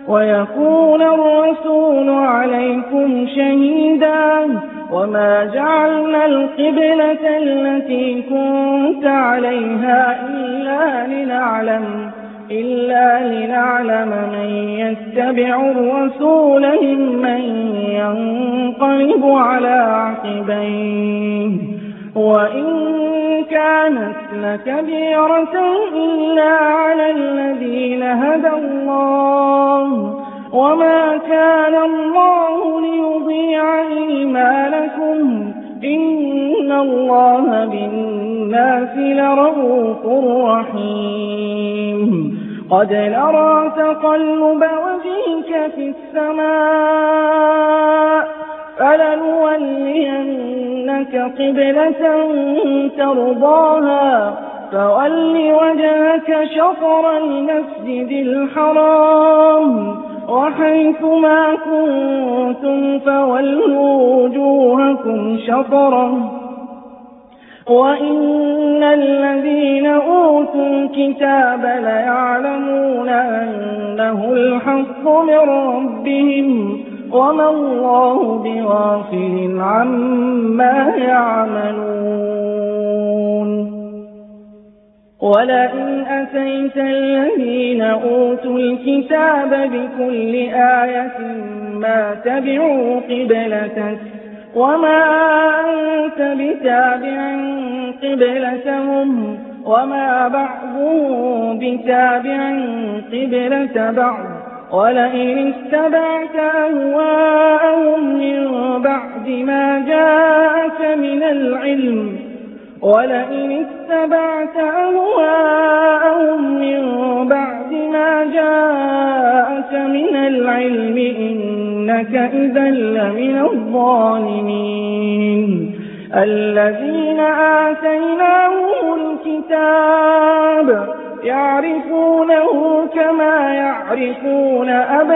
ويكون الرسول عليكم شهيدا وما جعلنا القبلة التي كنت عليها إلا لنعلم إلا لنعلم من يتبع الرسول ممن ينقلب على عقبيه وإن كانت لكبيرة إلا على الذين هدى الله وما كان الله ليضيع إيمانكم إن الله بالناس لرءوف رحيم قد نرى تقلب وجهك في السماء فلنولينك قبلة ترضاها فول وجهك شطر المسجد الحرام وحيث ما كنتم فولوا وجوهكم شطره وإن الذين أوتوا الكتاب ليعلمون أنه الحق من ربهم وما الله بغافل عما يعملون ولئن أتيت الذين أوتوا الكتاب بكل آية ما تبعوا قبلتك وما أنت بتابع قبلتهم وما بعضهم بتابع قبلة بعض ولئن اتبعت أهواءهم من بعد ما جاءك من العلم ولئن اتبعت أهواءهم من بعد ما جاءك من العلم إنك إذا لمن الظالمين الذين آتيناهم الكتاب يعرفونه كما يعرفون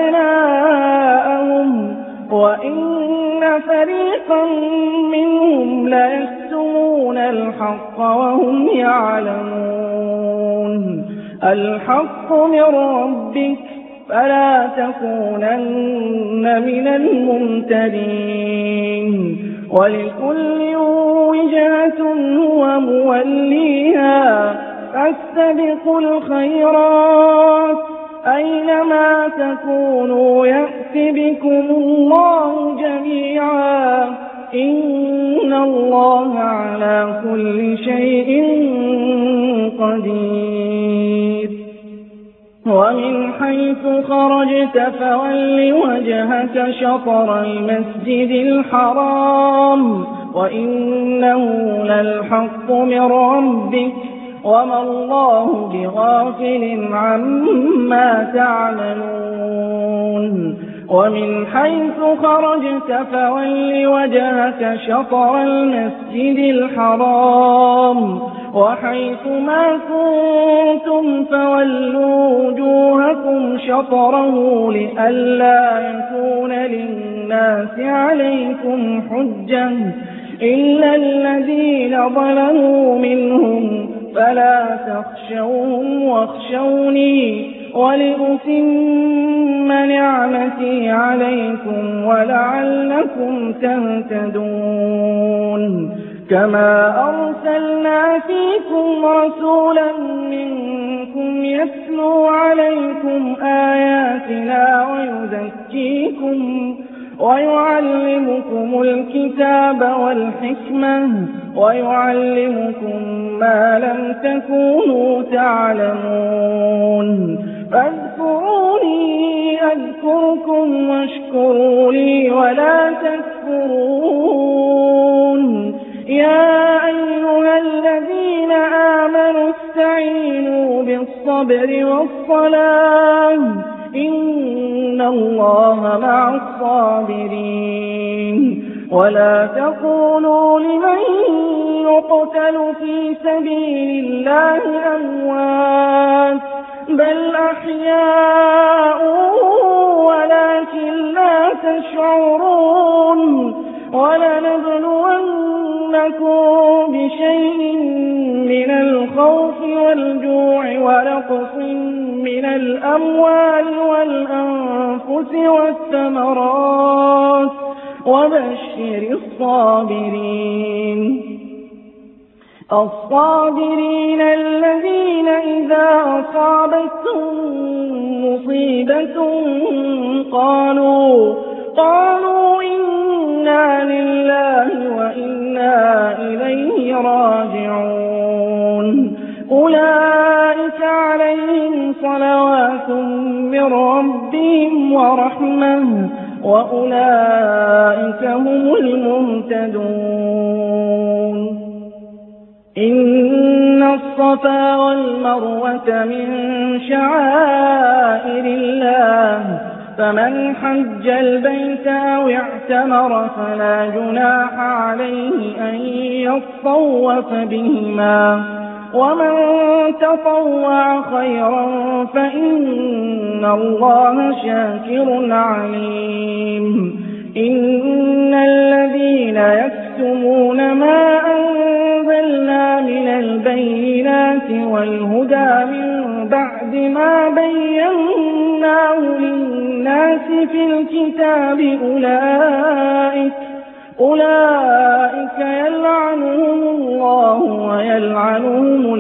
أبناءهم وإن فريقا منهم ليكتمون الحق وهم يعلمون الحق من ربك فلا تكونن من الممترين ولكل وجهة هو موليها فاستبقوا الخيرات أينما تكونوا يأت بكم الله جميعا إن الله على كل شيء قدير ومن حيث خرجت فول وجهك شطر المسجد الحرام وإنه للحق من ربك وما الله بغافل عما تعملون ومن حيث خرجت فول وجهك شطر المسجد الحرام وحيث ما كنتم فولوا وجوهكم شطره لئلا يكون للناس عليكم حجة إلا الذين ظلموا منهم فلا تخشوهم واخشوني ولأتم نعمتي عليكم ولعلكم تهتدون كما أرسلنا فيكم رسولا منكم يتلو عليكم آياتنا ويزكيكم ويعلمكم الكتاب والحكمة ويعلمكم ما لم تكونوا تعلمون فاذكروني أذكركم واشكروا لي ولا تكفرون يا أيها الذين آمنوا استعينوا بالصبر والصلاة إن الله مع الصابرين ولا تقولوا لمن يقتل في سبيل الله أموات بل أحياء ولكن لا تشعرون ولنبلونكم بشيء من الخوف والجوع ونقص من الأموال والأنفس والثمرات وبشر الصابرين الصابرين الذين إذا أصابتهم مصيبة قالوا قالوا إنا لله وإنا إليه راجعون أولئك عليهم صلوات من ربهم ورحمة وأولئك هم المهتدون إن الصفا والمروة من شعائر الله فمن حج البيت أو اعتمر فلا جناح عليه أن يطوف بهما ومن تطوع خيرا فإن الله شاكر عليم إن الذين يكتمون ما أنزلنا من البينات والهدى من بعد ما بيناه للناس في الكتاب أولئك أولئك يلعنهم الله ويلعنهم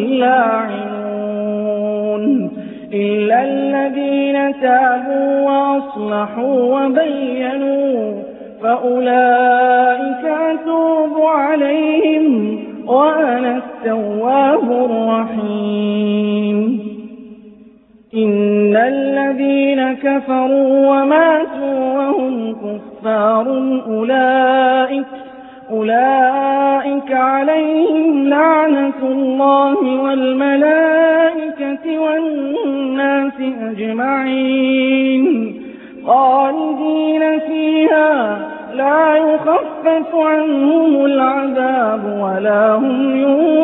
اللاعنون إلا الذين تابوا وأصلحوا وبينوا فأولئك أتوب عليهم وأنا التواب الرحيم إن الذين كفروا وماتوا وهم كفار أولئك أولئك عليهم لعنة الله والملائكة والناس أجمعين خالدين فيها لا يخفف عنهم العذاب ولا هم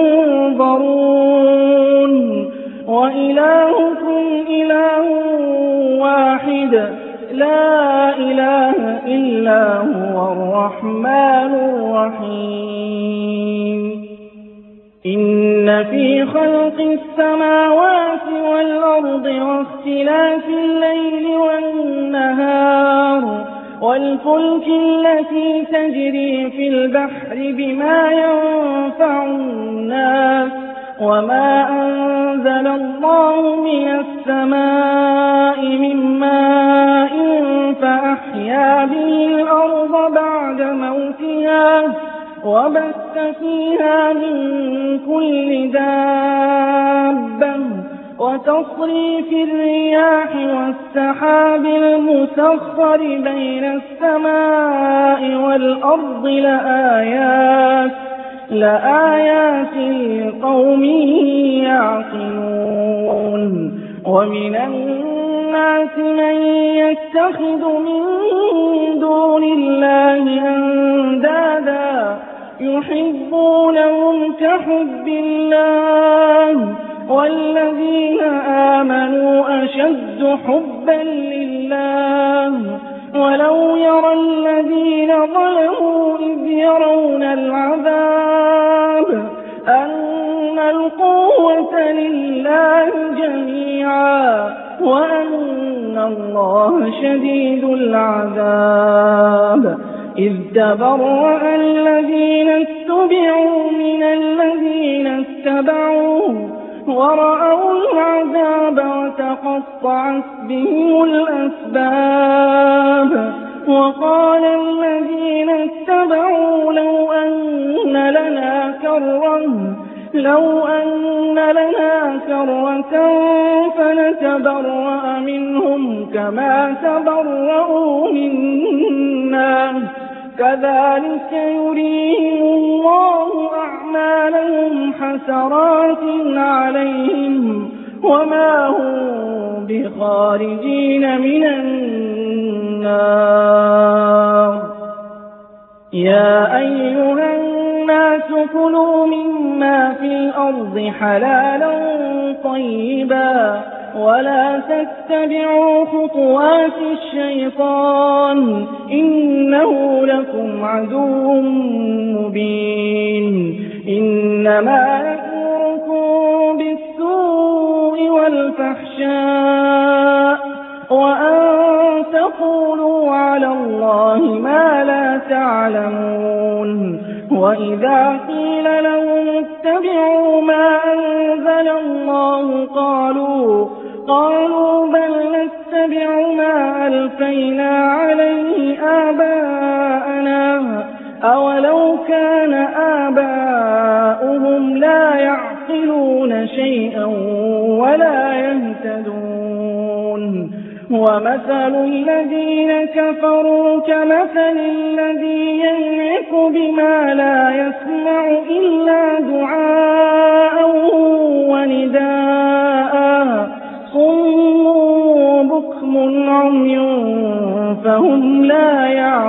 ينظرون وإلهكم إله واحد لا إله إلا هو الرحمن الرحيم إن في خلق السماوات والأرض واختلاف الليل والنهار والفلك التي تجري في البحر بما ينفع الناس وما أنزل الله من السماء من ماء فأحيا به الأرض بعد موتها وبث فيها من كل دابة وتصريف الرياح والسحاب المسخر بين السماء والأرض لآيات لآيات لقوم يعقلون ومن الناس من يتخذ من دون الله أندادا يحبونهم كحب الله والذين آمنوا أشد حبا لله ولو يرى الذين ظلموا إذ يرون العذاب أن القوة لله جميعا وأن الله شديد العذاب إذ تبرأ الذين اتبعوا من الذين اتبعوا ورأوا العذاب وتقطعت بهم الأسباب وقال الذين اتبعوا لو أن لنا كرة لو أن لنا كرة فنتبرأ منهم كما تبرأوا منا كذلك يريهم الله أعمالهم حسرات عليهم وما هم بخارجين من النار يا أيها الناس كلوا مما في الأرض حلالا طيبا ولا تتبعوا خطوات الشيطان إنه لكم عدو مبين إنما يأمركم بالسوء والفحشاء وأن تقولوا على الله ما لا تعلمون وإذا قيل لهم اتبعوا ما أنزل الله قالوا قالوا بل نتبع ما ألفينا عليه آباءنا أولو كان آباؤهم لا يعقلون شيئا ولا يهتدون ومثل الذين كفروا كمثل الذي ينعق بما لا يسمع إلا دعاء ونداء صم بكم عمي فهم لا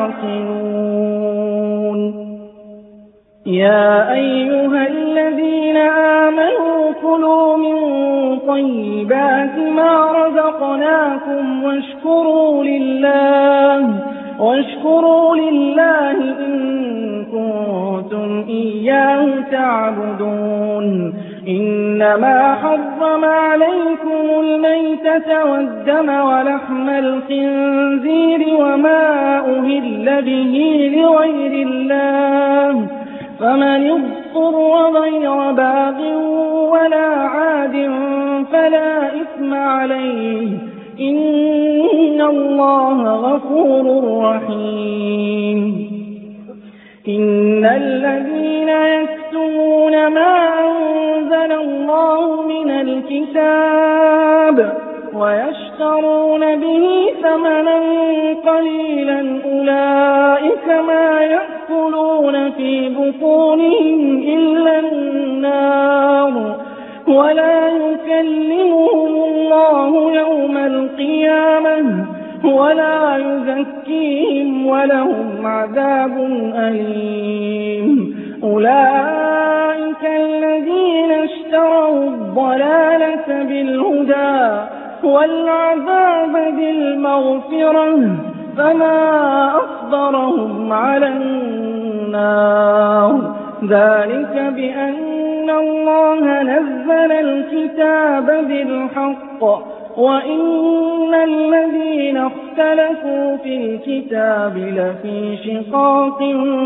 يعقلون يا أيها الذين آمنوا كلوا من طيبات ما رزقناكم واشكروا لله واشكروا لله إن كنتم إياه تعبدون إنما حرم عليكم الميتة والدم ولحم الخنزير وما أهل به لغير الله فمن اضطر غير باغ ولا عاد فلا إثم عليه إن الله غفور رحيم إن الذين يكتمون ما أنزل الله من الكتاب ويشترون به ثمنا قليلا أولئك ما يأكلون في بطونهم إلا النار ولا يكلمهم الله يوم القيامة ولا يزكيهم ولهم عذاب أليم أولئك الذين اشتروا الضلالة بالهدى والعذاب بالمغفرة فما أصبرهم على النار ذلك بأن الله نزل الكتاب بالحق وإن الذين اختلفوا في الكتاب لفي شقاق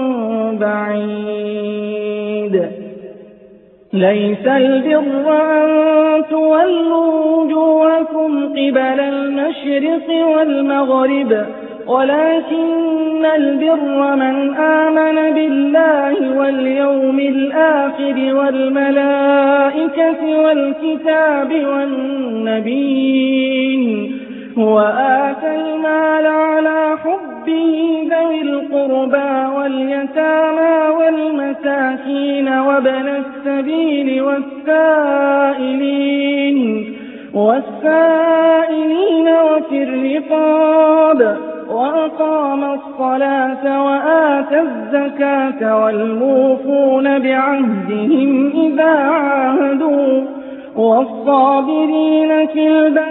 بعيد ليس البر أن تولوا وجوهكم قبل المشرق والمغرب ولكن البر من آمن بالله واليوم الآخر والملائكة والكتاب والنبيين وآتى المال على حبه ذوي القربى واليتامى والمساكين وابن السبيل والسائلين والسائلين وفي الرقاب وأقام الصلاة وآتى الزكاة والموفون بعهدهم إذا عاهدوا والصابرين في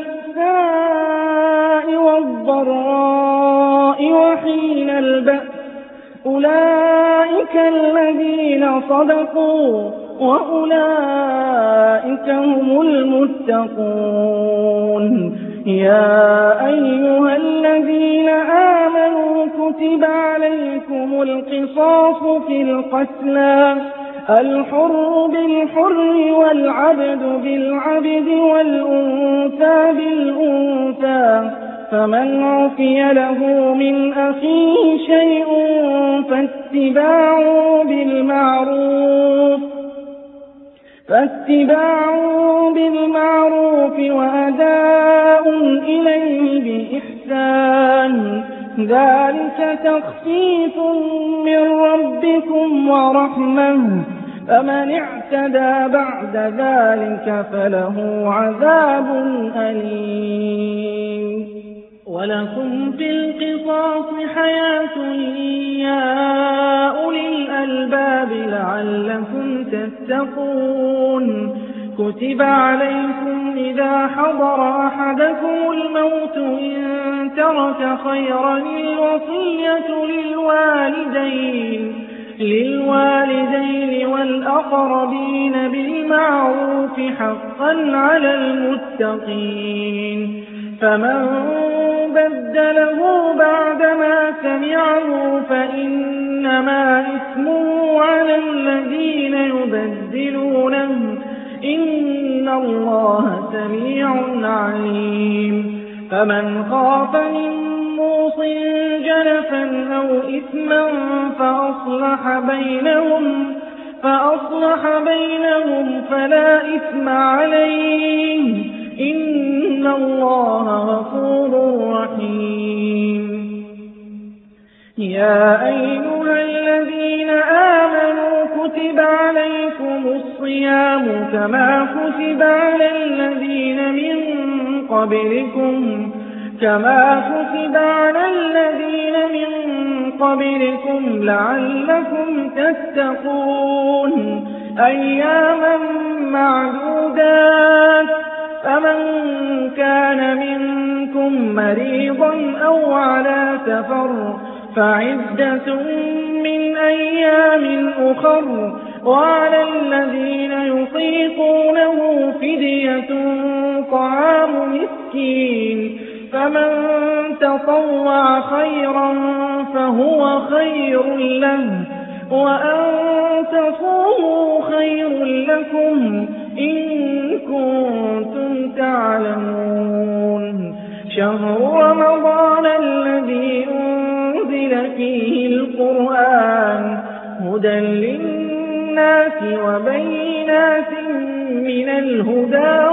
البأساء والضراء وحين البأس أولئك الذين صدقوا وأولئك هم المتقون يا أيها الذين آمنوا كتب عليكم القصاص في القتلى الحر بالحر والعبد بالعبد والأنثى بالأنثى فمن عفي له من أخيه شيء فاتباع بالمعروف فاتباع بالمعروف وأداء إليه بإحسان ذلك تخفيف من ربكم ورحمة فمن اعتدى بعد ذلك فله عذاب أليم ولكم في القصاص حياة يا أولي الألباب لعلكم تتقون كتب عليكم إذا حضر أحدكم الموت إن ترك خيرا الوصية للوالدين للوالدين والأقربين بالمعروف حقا على المتقين فمن بدله بعدما سمعه فإنما إثمه على الذين يبدلونه إن الله سميع عليم فمن خاف من موص جنفا أو إثما فأصلح بينهم فأصلح بينهم فلا إثم عليه إن الله غفور رحيم يا أيها الذين آمنوا كتب عليكم الصيام كما كتب على الذين من قبلكم كما كتب على الذين من قبلكم لعلكم تتقون أياما معدودات فمن كان منكم مريضا أو على سفر فعدة من أيام أخر وعلى الذين يطيقونه فدية طعام مسكين فمن تطوع خيرا فهو خير له وأن تصوموا خير لكم إن كنتم تعلمون شهر رمضان الذي أنزل فيه القرآن هدى للناس وبينات من الهدى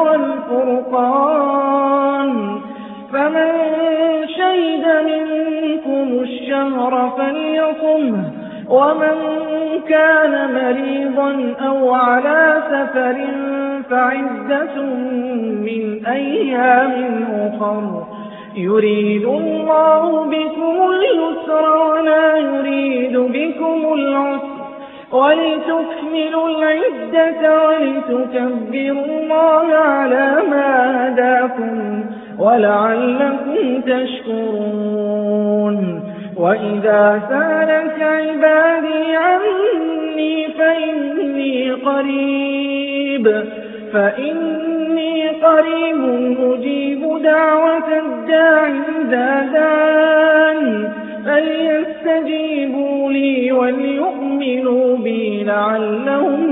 والفرقان فمن شهد منكم الشهر فليصمه ومن كان مريضا أو على سفر فعدة من أيام أخر يريد الله بكم اليسر ولا يريد بكم العسر ولتكملوا العدة ولتكبروا الله على ما هداكم ولعلكم تشكرون وإذا سألك عبادي عني فإني قريب فإني قريب أجيب دعوة الداع إذا دعان فليستجيبوا لي وليؤمنوا بي لعلهم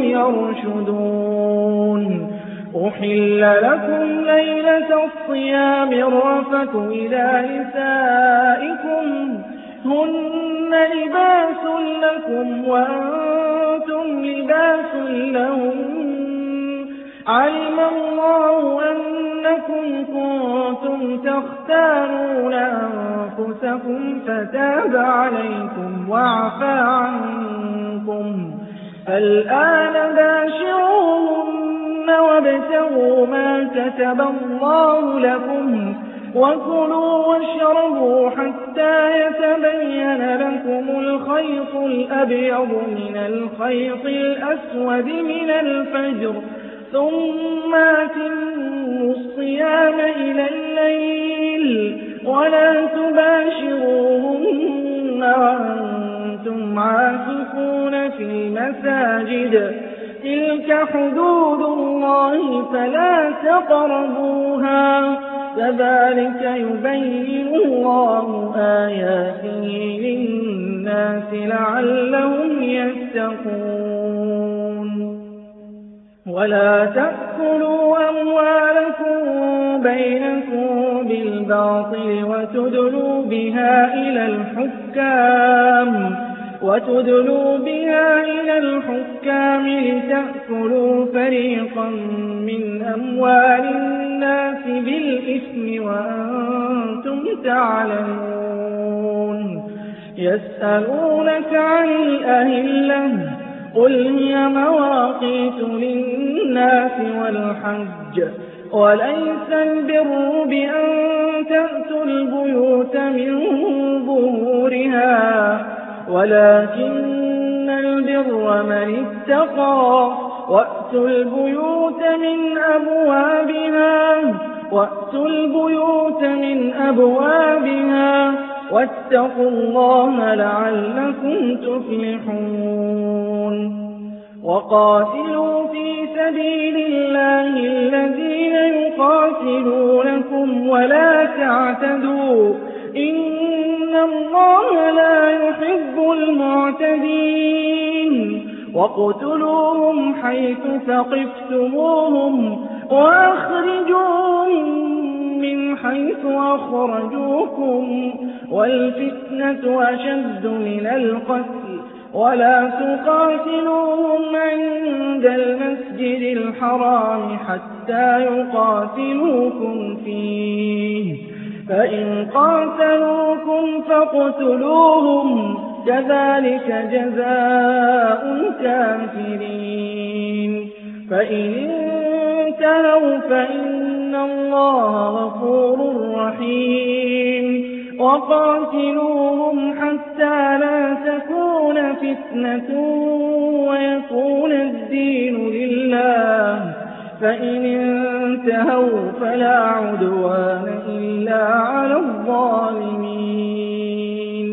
يرشدون أحل لكم ليلة الصيام الرفث إلى نسائكم هن لباس لكم وأنتم لباس لهم علم الله أنكم كنتم تختارون أنفسكم فتاب عليكم وعفى عنكم الآن باشروهن وابتغوا ما كتب الله لكم وكلوا واشربوا حتى يتبين لكم الخيط الأبيض من الخيط الأسود من الفجر ثم أتموا الصيام إلى الليل ولا تباشروهن وأنتم عاكفون في المساجد تلك حدود الله فلا تقربوها كذلك يبين الله آياته للناس لعلهم يتقون ولا تأكلوا أموالكم بينكم بالباطل وتدلوا بها إلى الحكام وتدلوا بها إلى الحكام لتأكلوا فريقا من أموال الناس بالإثم وأنتم تعلمون يسألونك عن الأهلة قل هي مواقيت للناس والحج وليس البر بأن تأتوا البيوت من ظهورها ولكن البر من اتقى وَأْتُوا الْبُيُوتَ مِنْ أَبْوَابِهَا وَأْتُوا الْبُيُوتَ مِنْ أَبْوَابِهَا وَاتَّقُوا اللَّهَ لَعَلَّكُمْ تُفْلِحُونَ وَقَاتِلُوا فِي سَبِيلِ اللَّهِ الَّذِينَ يُقَاتِلُونَكُمْ وَلَا تَعْتَدُوا إِنَّ اللَّهَ لَا يُحِبُّ الْمُعْتَدِينَ وَاقْتُلُوهُمْ حَيْثُ ثَقِفْتُمُوهُمْ وَأَخْرِجُوهُم مِّنْ حَيْثُ أَخْرَجُوكُمْ وَالْفِتْنَةُ أَشَدُّ مِنَ الْقَتْلِ وَلَا تُقَاتِلُوهُمْ عِندَ الْمَسْجِدِ الْحَرَامِ حَتَّىٰ يُقَاتِلُوكُمْ فِيهِ فَإِنْ قَاتَلُوكُمْ فَاقْتُلُوهُمْ كَذَٰلِكَ جَزَاءُ الْكَافِرِينَ فَإِنِ انتَهَوْا فَإِنَّ اللَّهَ غَفُورٌ رَّحِيمٌ وَقَاتِلُوهُمْ حَتَّىٰ لَا تَكُونَ فِتْنَةٌ وَيَكُونَ الدِّينُ لِلَّهِ فَإِنِ انتَهَوْا فَلَا عُدْوَانَ إِلَّا عَلَى الظَّالِمِينَ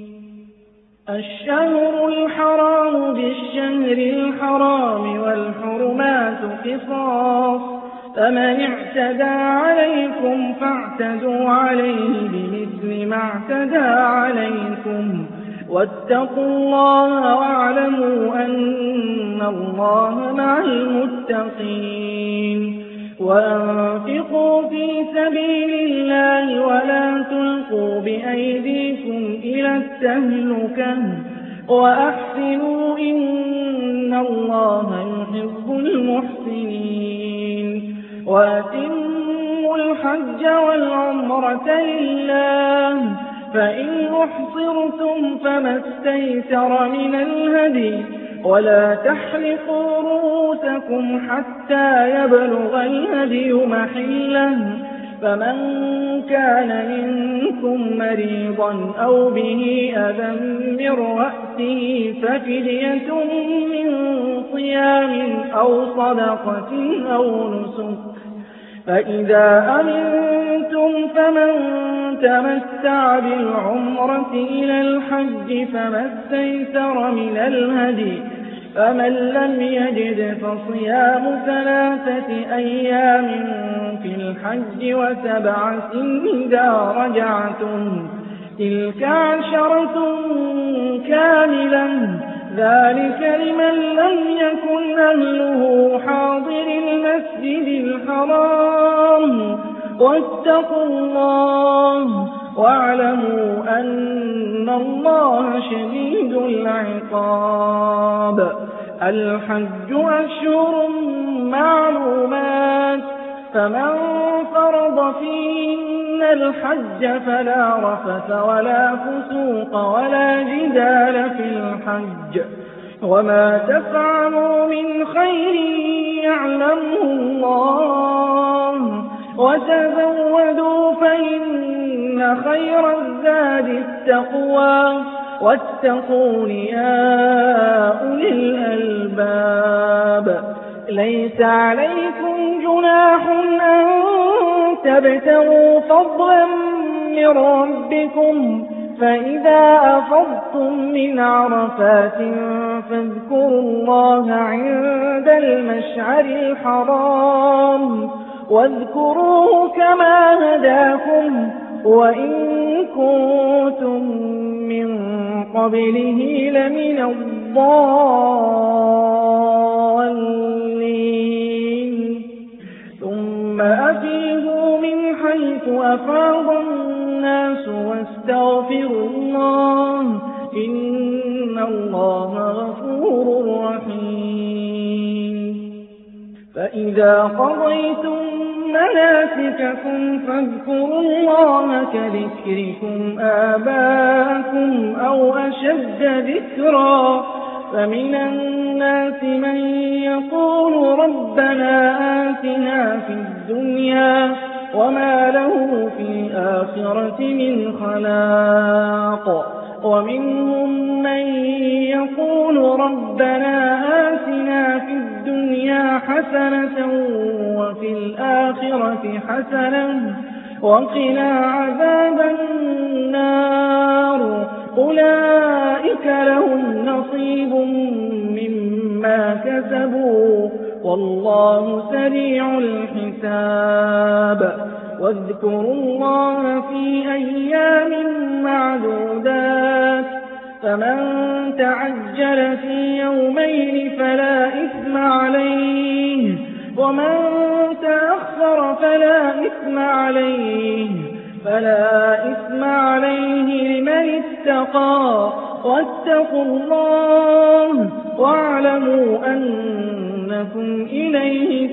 الشَّهْرُ الْحَرَامُ بِالشَّهْرِ الْحَرَامِ وَالْحُرُمَاتُ قِصَاصٌ فَمَنِ اعْتَدَىٰ عَلَيْكُمْ فَاعْتَدُوا عَلَيْهِ بِمِثْلِ مَا اعْتَدَىٰ عَلَيْكُمْ وَاتَّقُوا اللَّهَ وَاعْلَمُوا أَنَّ اللَّهَ مَعَ الْمُتَّقِينَ وَأَنفِقُوا فِي سَبِيلِ اللَّهِ وَلَا تُلْقُوا بِأَيْدِيكُمْ إِلَى التَّهْلُكَةِ وَأَحْسِنُوا إِنَّ اللَّهَ يُحِبُّ الْمُحْسِنِينَ وَأَتِمُّوا الْحَجَّ وَالْعُمْرَةَ لِلَّهِ فَإِنْ أُحْصِرْتُمْ فَمَا اسْتَيْسَرَ مِنَ الْهَدْيِ وَلَا تَحْلِقُوا رُءُوسَكُمْ حَتَّىٰ يَبْلُغَ الْهَدْيُ مَحِلَّهُ فَمَنْ كَانَ مِنكُم مَّرِيضًا أَوْ بِهِ أَذًى مِّن رَّأْسِهِ فَفِدْيَةٌ مِّن صِيَامٍ أَوْ صَدَقَةٍ أَوْ نُسُكٍ فَإِذَا أَمِنتُمْ فَمَن تَمَتَّعَ بِالْعُمْرَةِ إِلَى الْحَجِّ فَمَا اسْتَيْسَرَ مِنَ الْهَدْيِ فَمَن لَّمْ يَجِدْ فَصِيَامُ ثَلَاثَةِ أَيَّامٍ فِي الْحَجِّ وَسَبْعَةٍ إِذَا رَجَعْتُمْ تِلْكَ عَشَرَةٌ كَامِلَةٌ ذَٰلِكَ لِمَن لَّمْ يَكُنْ أَهْلُهُ حَاضِرِي الْمَسْجِدِ الْحَرَامِ وَاتَّقُوا اللَّهَ وَاعْلَمُوا أَنَّ اللَّهَ شَدِيدُ الْعِقَابِ الْحَجُّ أَشْهُرٌ مَّعْلُومَاتٌ فَمَن فَرَضَ فِيهِنَّ الْحَجَّ فَلَا رَفَثَ وَلَا فُسُوقَ وَلَا جِدَالَ فِي الْحَجِّ وَمَا تَفْعَلُوا مِنْ خَيْرٍ يَعْلَمْهُ اللَّهُ وَتَزَوَّدُوا فَإِنَّ خَيْرَ الزَّادِ التَّقْوَىٰ وَاتَّقُونِ يَا أُولِي الْأَلْبَابِ لَيْسَ عَلَيْكُمْ جُنَاحٌ أَن تَبْتَغُوا فَضْلًا مِّن رَّبِّكُمْ فَإِذَا أَفَضْتُم مِّنْ عَرَفَاتٍ فاذكروا الله عند المشعر الحرام واذكروه كما هداكم وإن كنتم من قبله لمن الضالين ثم أفيضوا من حيث أفاض الناس واستغفروا الله إن الله غفور رحيم فإذا قضيتم مناسككم فاذكروا الله كذكركم آباءكم أو أشد ذكرا فمن الناس من يقول ربنا آتنا في الدنيا وما له في الآخرة من خلاق ومنهم من يقول ربنا آتنا في الدنيا حسنة وفي الآخرة حسنة وقنا عذاب النار أولئك لهم نصيب مما كسبوا والله سريع الحساب واذكروا الله في أيام معدودات فمن تعجل في يومين فلا إثم عليه ومن تأخر فلا إثم عليه فلا إثم عليه لمن اتقى واتقوا الله واعلموا أنكم إليه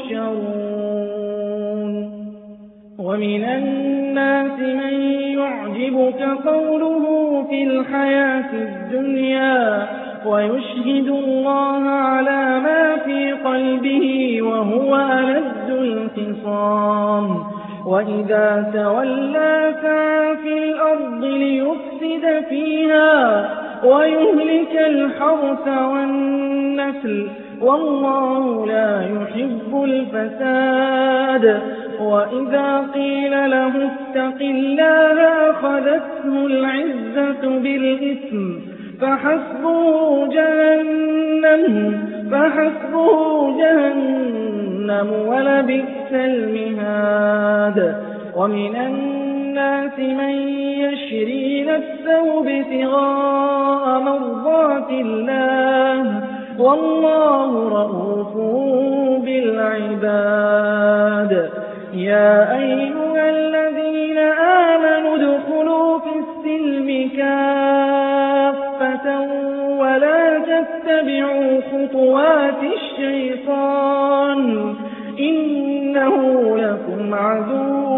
تحشرون ومن الناس من يعجبك قوله في الحياة الدنيا ويشهد الله على ما في قلبه وهو ألد الخصام وإذا تولى سعى في الأرض ليفسد فيها ويهلك الحرث والنسل والله لا يحب الفساد وإذا قيل له اتق الله أخذته العزة بالإثم فحسبه جهنم فحسبه جهنم ولبئس المهاد ومن الناس من يشري نفسه ابتغاء مرضات الله والله رؤوف بالعباد يا أيها الذين آمنوا ادخلوا في السلم كافة ولا تتبعوا خطوات الشيطان إنه لكم عدو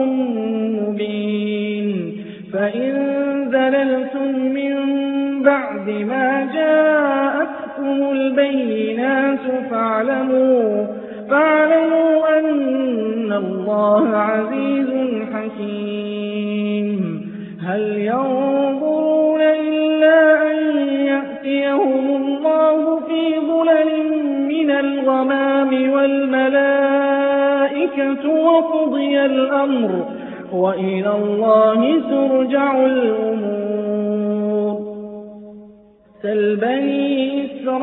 مبين فإن زللتم من بعد ما جاءتكم البينات فاعلموا فاعلموا أن الله عزيز حكيم هل ينظرون إلا أن يأتيهم الله في ظلل من الغمام والملائكة وقضي الأمر وإلى الله ترجع الأمور سل بني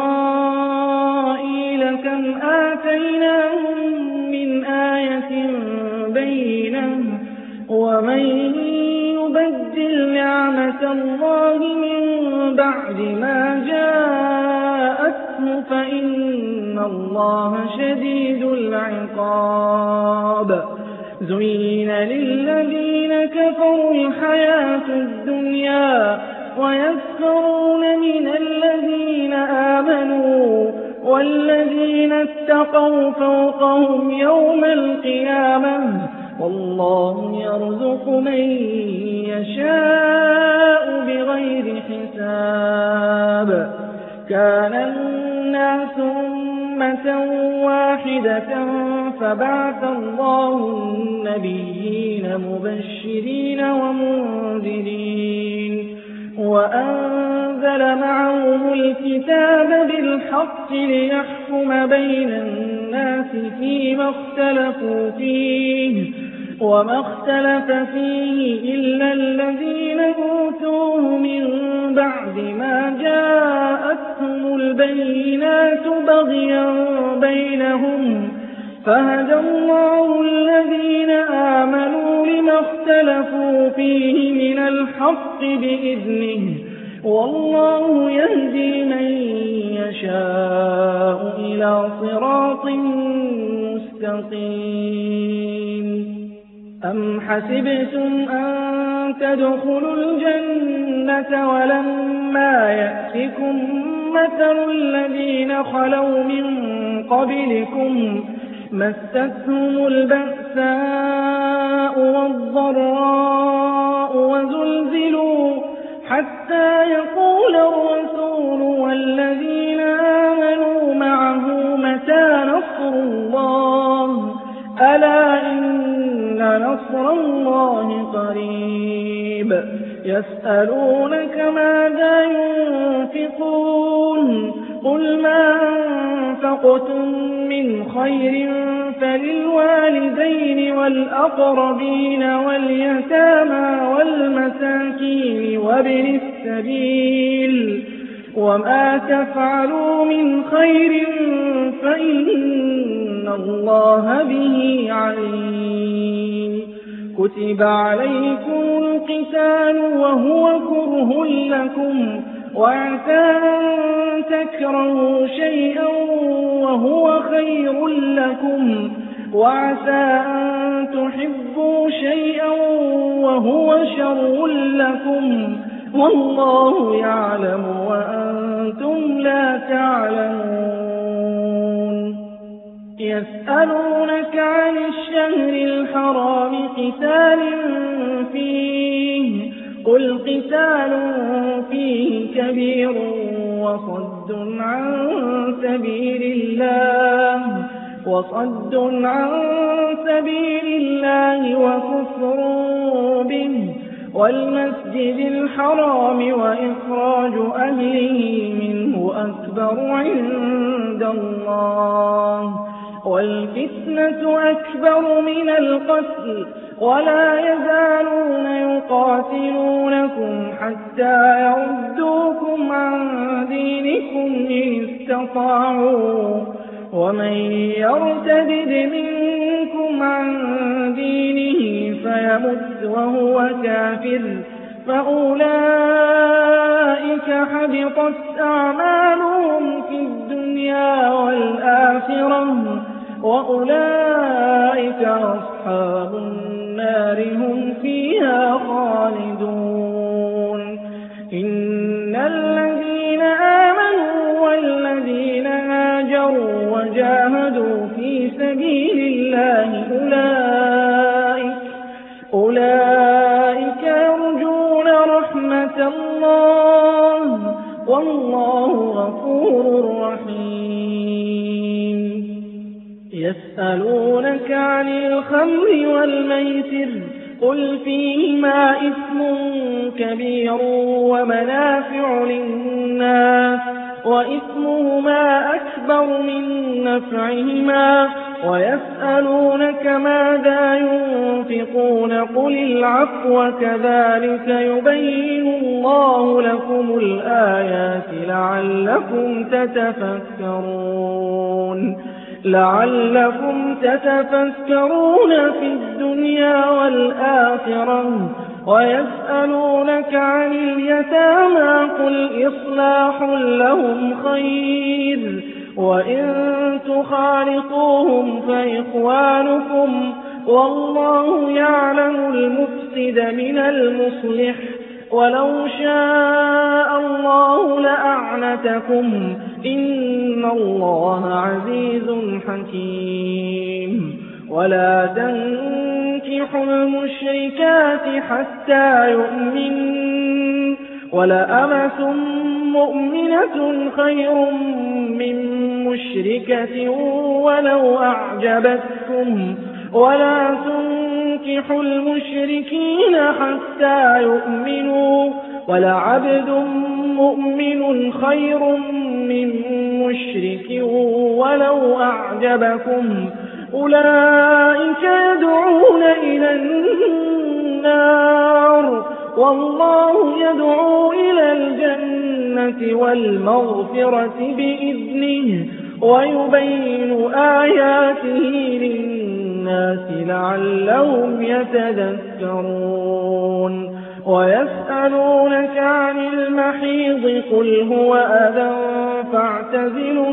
إسرائيل كم آتيناهم من آية بينة ومن يبدل نعمة الله من بعد ما جاءته فإن الله شديد العقاب زين للذين كفروا الحياة الدنيا ويسخرون من الذين آمنوا والذين اتقوا فوقهم يوم القيامة والله يرزق من يشاء بغير حساب كان الناس أمة واحدة فبعث الله النبيين مبشرين ومنذرين وأنزل معهم الكتاب بالحق ليحكم بين الناس فيما اختلفوا فيه وما اختلف فيه إلا الذين أوتوه من بعد ما جاءتهم البينات بغيا بينهم فهدى الله الذين آمنوا لما اختلفوا فيه من الحق بإذنه والله يهدي من يشاء إلى صراط مستقيم أم حسبتم أن تدخلوا الجنة ولما يأتكم مثل الذين خلوا من قبلكم مستهم البأساء والضراء وزلزلوا حتى يقول الرسول والذين آمنوا معه متى نصر الله ألا إن نصر الله قريب يسألونك ماذا ينفقون قل ما أنفقتم من خير فللوالدين والأقربين واليتامى والمساكين وابن السبيل وما تفعلوا من خير فإن الله به عليم كتب عليكم القتال وهو كره لكم وعسى أن تكرهوا شيئا وهو خير لكم وعسى أن تحبوا شيئا وهو شر لكم والله يعلم وأنتم لا تعلمون يسألونك عن الشهر الحرام قتال فيه قل قتال فيه كبير وصد عن سبيل الله وصد عن سبيل الله وكفر به والمسجد الحرام وإخراج أهله منه أكبر عند الله والفتنة أكبر من القتل ولا يزالون يقاتلونكم حتى يردوكم عن دينكم إن استطاعوا ومن يرتد منكم عن دينه فيمت وهو كافر فأولئك حبطت أعمالهم في الدنيا والآخرة وأولئك أصحاب النار هم فيها خالدون إن الذين آمنوا والذين هاجروا وجاهدوا في سبيل الله أولئك أولئك يرجون رحمة الله والله غفور رحيم يسألونك عن الخمر والميسر قل فيهما إثم كبير ومنافع للناس وإثمهما أكبر من نفعهما ويسألونك ماذا ينفقون قل العفو كذلك يبين الله لكم الآيات لعلكم تتفكرون لعلكم تتفكرون في الدنيا والآخرة ويسألونك عن اليتامى قل إصلاح لهم خير وإن تخالطوهم فإخوانكم والله يعلم المفسد من المصلح ولو شاء الله لأعنتكم إن الله عزيز حكيم ولا تنكحوا المشركات حتى يؤمنوا ولأمة مؤمنة خير من مشركة ولو أعجبتكم ولا تنكحوا المشركين حتى يؤمنوا ولعبد مؤمن خير من مشرك ولو أعجبكم أولئك يدعون إلى النار والله يدعو إلى الجنة والمغفرة بإذنه ويبين آياته للناس لعلهم يتذكرون ويسألونك عن المحيض قل هو أذى فاعتزلوا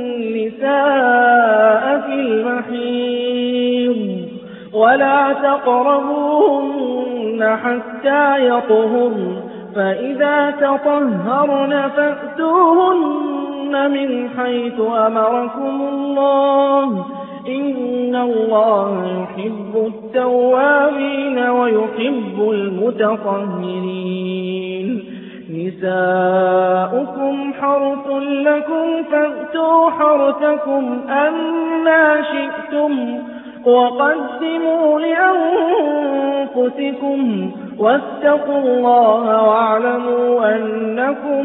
النساء في المحيض ولا تقربوهن حتى يطهرن فإذا تطهرن فأتوهن من حيث أمركم الله إن الله يحب التوابين ويحب المتطهرين نساؤكم حرث لكم فأتوا حرثكم أنى شئتم وقدموا لأنفسكم واتقوا الله واعلموا أنكم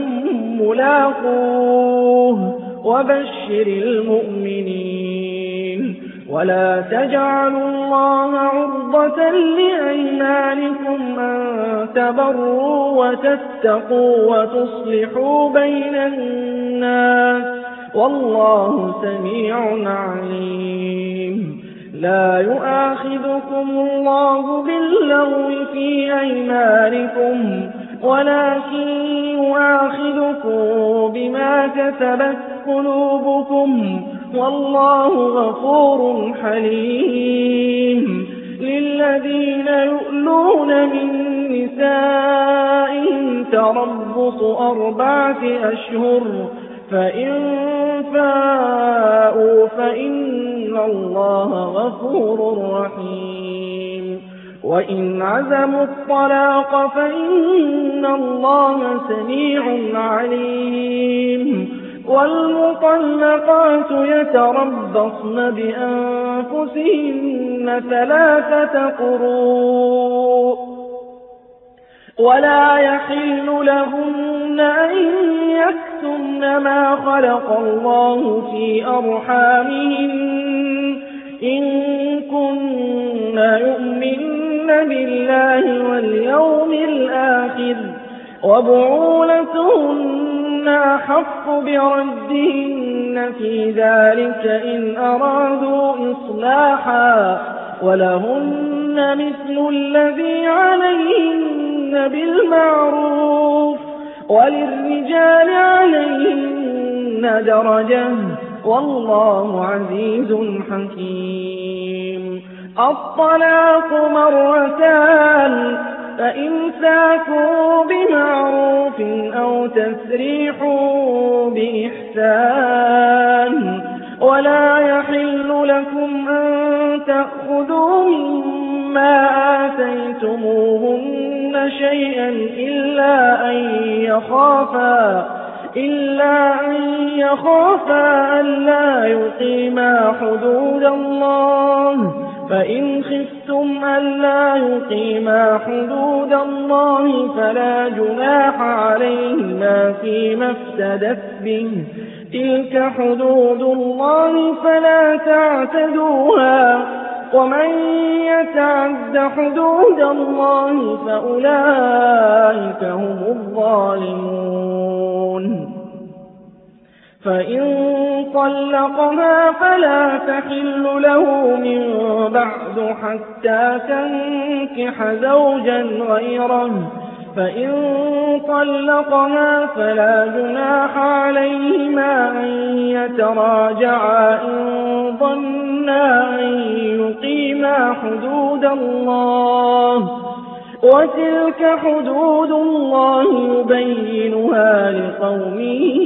ملاقوه وبشر المؤمنين ولا تجعلوا الله عرضة لأيمانكم أن تبروا وتتقوا وتصلحوا بين الناس والله سميع عليم لا يؤاخذكم الله باللغو في أيمانكم ولكن يؤاخذكم بما كسبت قلوبكم والله غفور حليم للذين يؤلون من نسائهم تربص أربعة أشهر فإن فاءوا فإن الله غفور رحيم وإن عزموا الطلاق فإن الله سميع عليم والمطلقات يتربصن بأنفسهن ثلاثة قروء ولا يحل لهن أن يكتمن ما خلق الله في أرحامهن إن كن يؤمن بالله واليوم الآخر وبعولتهن أحق بردهن في ذلك إن أرادوا إصلاحا ولهن مثل الذي عليهن بالمعروف وللرجال عليهن درجة والله عزيز حكيم الطلاق مرتان فإمساك بمعروف أو تسريح بإحسان ولا يحل لكم أن تأخذوا مما آتيتموهن شيئا إلا أن يخافا إلا أن يخافا ألا يقيما حدود الله فإن خفتم ألا يقيما حدود الله فلا جناح عليهما فيما افتدت به تلك حدود الله فلا تعتدوها ومن يتعد حدود الله فأولئك هم الظالمون فإن طلقها فلا تحل له من بعد حتى تنكح زوجا غيره فإن طلقها فلا جناح عليهما أن يتراجعا إن ظنا أن يقيما حدود الله وتلك حدود الله يبينها لقوم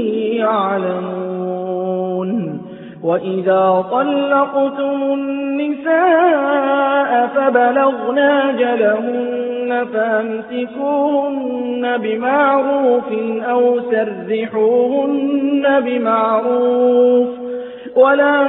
يعلمون وإذا طلقتم النساء فبلغن أجلهن فامسكوهن بمعروف أو سرحوهن بمعروف ولا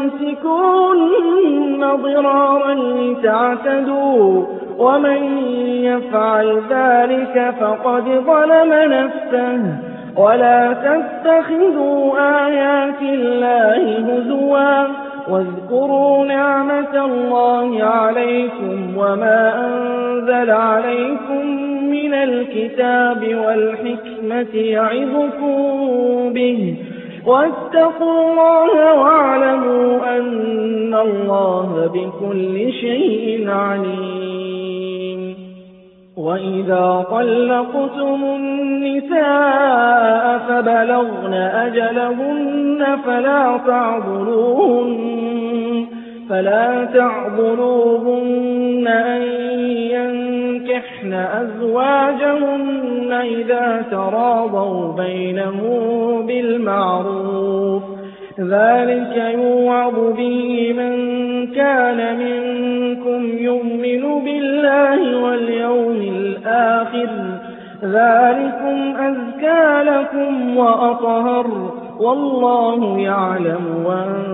تمسكوهن ضرارا لتعتدوا ومن يفعل ذلك فقد ظلم نفسه ولا تتخذوا آيات الله هزوا واذكروا نعمة الله عليكم وما أنزل عليكم من الكتاب والحكمة يعظكم به واتقوا الله واعلموا أن الله بكل شيء عليم وإذا طلقتم النساء فبلغن أجلهن فلا تعضلوهن فلا تعضلوهن أن ينكحن أزواجهن إذا تراضوا بينهم بالمعروف ذلك يوعظ به من كان منكم يؤمن بالله واليوم الآخر ذلكم أزكى لكم وأطهر والله يعلم وأنتم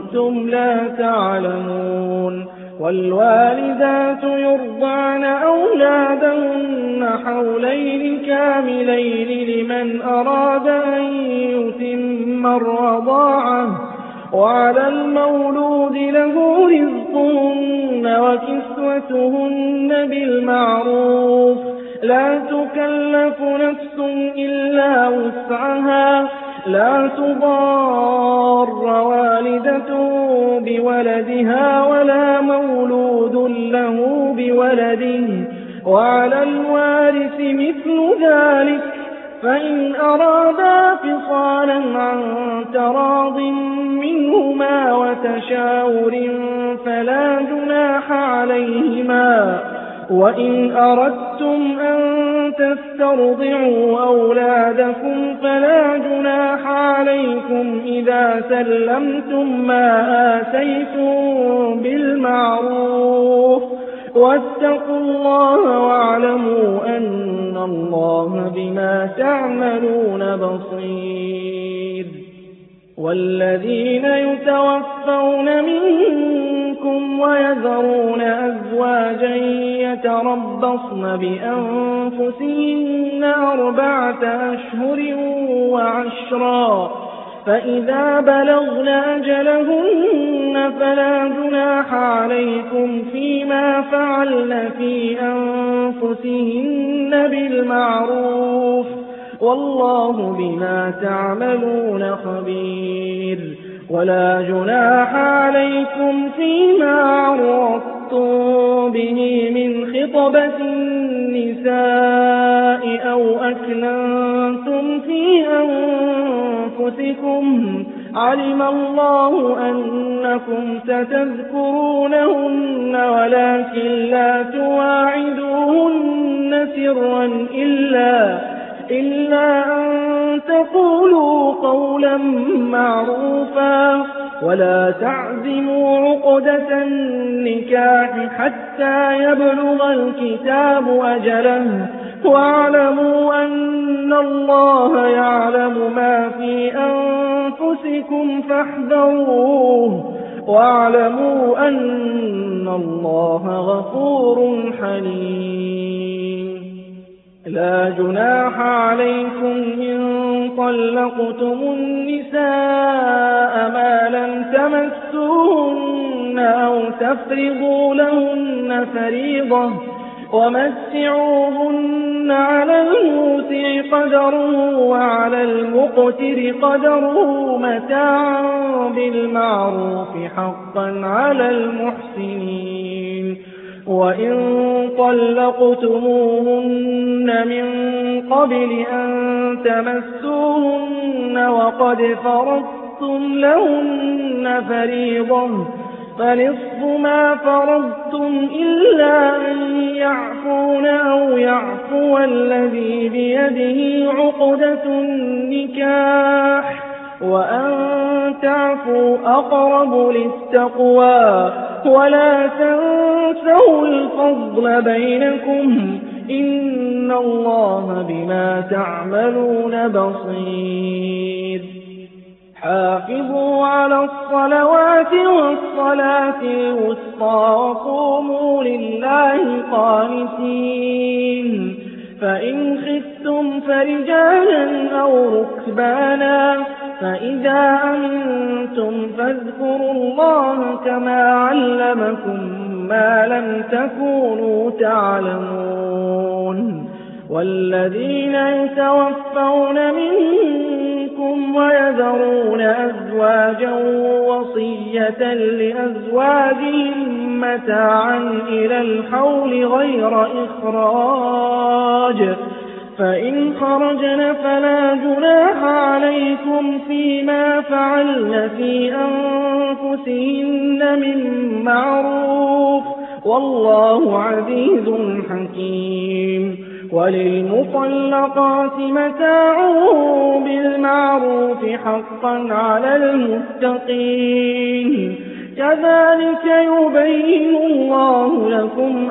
وأنتم لا تعلمون. والوالدات يرضعن أولادهن حولين كاملين لمن أراد أن يتم الرضاعة، وعلى المولود له رزقهن وكسوتهن بالمعروف، لا تكلف نفس إلا وسعها، لا تضار والدة بولدها ولا مولود له بولده، وعلى الوارث مثل ذلك، فإن أرادا فصالا عن تراض منهما وتشاور فلا جناح عليهما. وإن أردتم أن تسترضعوا أولادكم فلا جناح عليكم إذا سلمتم ما آتيتم بالمعروف، واتقوا الله واعلموا أن الله بما تعملون بصير. والذين يتوفون منكم ويذرون أزواجا يتربصن بأنفسهن أربعة أشهر وعشرا، فإذا بلغن أجلهن فلا جناح عليكم فيما فعلن في أنفسهن بالمعروف، والله بما تعملون خبير. ولا جناح عليكم فيما عرضتم به من خطبة النساء أو أكننتم في أنفسكم، علم الله أنكم ستذكرونهن ولكن لا تواعدوهن سرا إلا إلا أن تقولوا قولا معروفا، ولا تعزموا عقدة النكاح حتى يبلغ الكتاب أجله، واعلموا أن الله يعلم ما في أنفسكم فاحذروه، واعلموا أن الله غفور حليم. لا جناح عليكم إن طلقتم النساء ما لم تمسوهن أو تفرضوا لهن فريضة، ومتعوهن على الموسع قدره وعلى المقتر قدره متاعا بالمعروف حقا على المحسنين. وإن طلقتموهن من قبل أن تمسوهن وقد فرضتم لهن فريضة فنصف ما فرضتم إلا أن يعفون أو يعفو الذي بيده عقدة النكاح، وأن تعفوا أقرب للتقوى، ولا تنسوا الفضل بينكم، إن الله بما تعملون بصير. حافظوا على الصلوات والصلاة الوسطى وقوموا لله قانتين. فإن خفتم فرجالا أو ركبانا، فإذا أمنتم فاذكروا الله كما علمكم ما لم تكونوا تعلمون. والذين يتوفون منكم ويذرون أزواجا وصية لأزواجهم متاعا إلى الحول غير إخراج، فإن خرجن فلا جناح عليكم فيما فعلن في أنفسهن من معروف، والله عزيز حكيم. وللمطلقات متاع بالمعروف حقا على المتقين، كذلك يبين الله لكم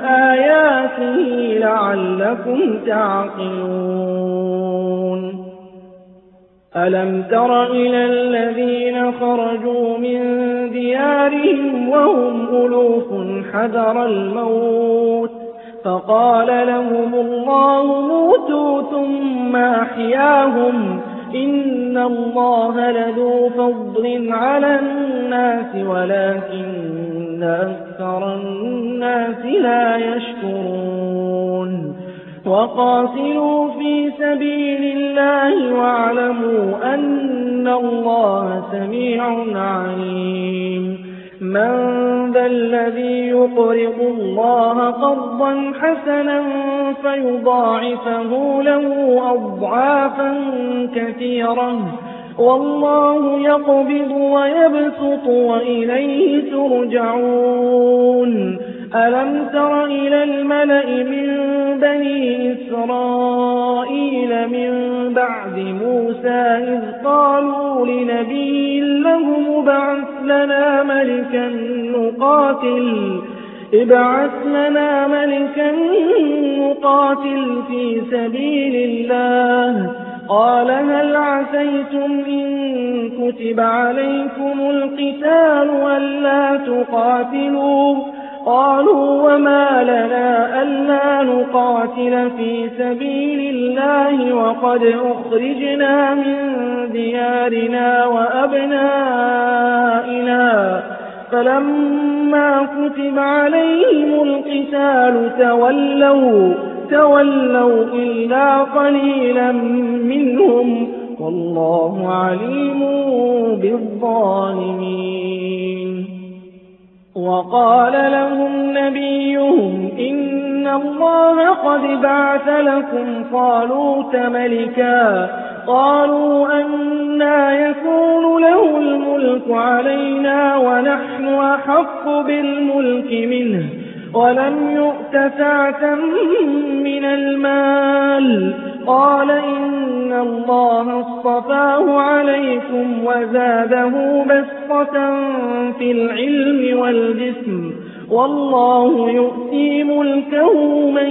آياته لعلكم تعقلون. ألم تر إلى الذين خرجوا من ديارهم وهم ألوف حذر الموت فقال لهم الله موتوا ثم أحياهم إن الله لذو فضل على الناس ولكن أكثر الناس لا يشكرون وقاتلوا في سبيل الله واعلموا أن الله سميع عليم من ذا الذي يقرض الله قرضا حسنا فيضاعفه له أضعافا كثيرة والله يقبض ويبسط وإليه ترجعون ألم تر إلى الملأ من بني إسرائيل من بعد موسى إذ قالوا لنبي له ابعث لنا ملكا نقاتل ابعث لنا ملكا نقاتل في سبيل الله قال هل عسيتم إن كتب عليكم القتال ألا تقاتلوا قالوا وما لنا ألا نقاتل في سبيل الله وقد أخرجنا من ديارنا وأبنائنا فلما كتب عليهم القتال تولوا تولوا إلا قليلا منهم والله عليم بالظالمين وقال لهم نبيهم إن الله قد بعث لكم طالوت ملكا قالوا أنى يكون له الملك علينا ونحن أحق بالملك منه ولم يؤت سعة من المال قال إن الله اصطفاه عليكم وزاده بسطة في العلم والجسم والله يؤتي ملكه من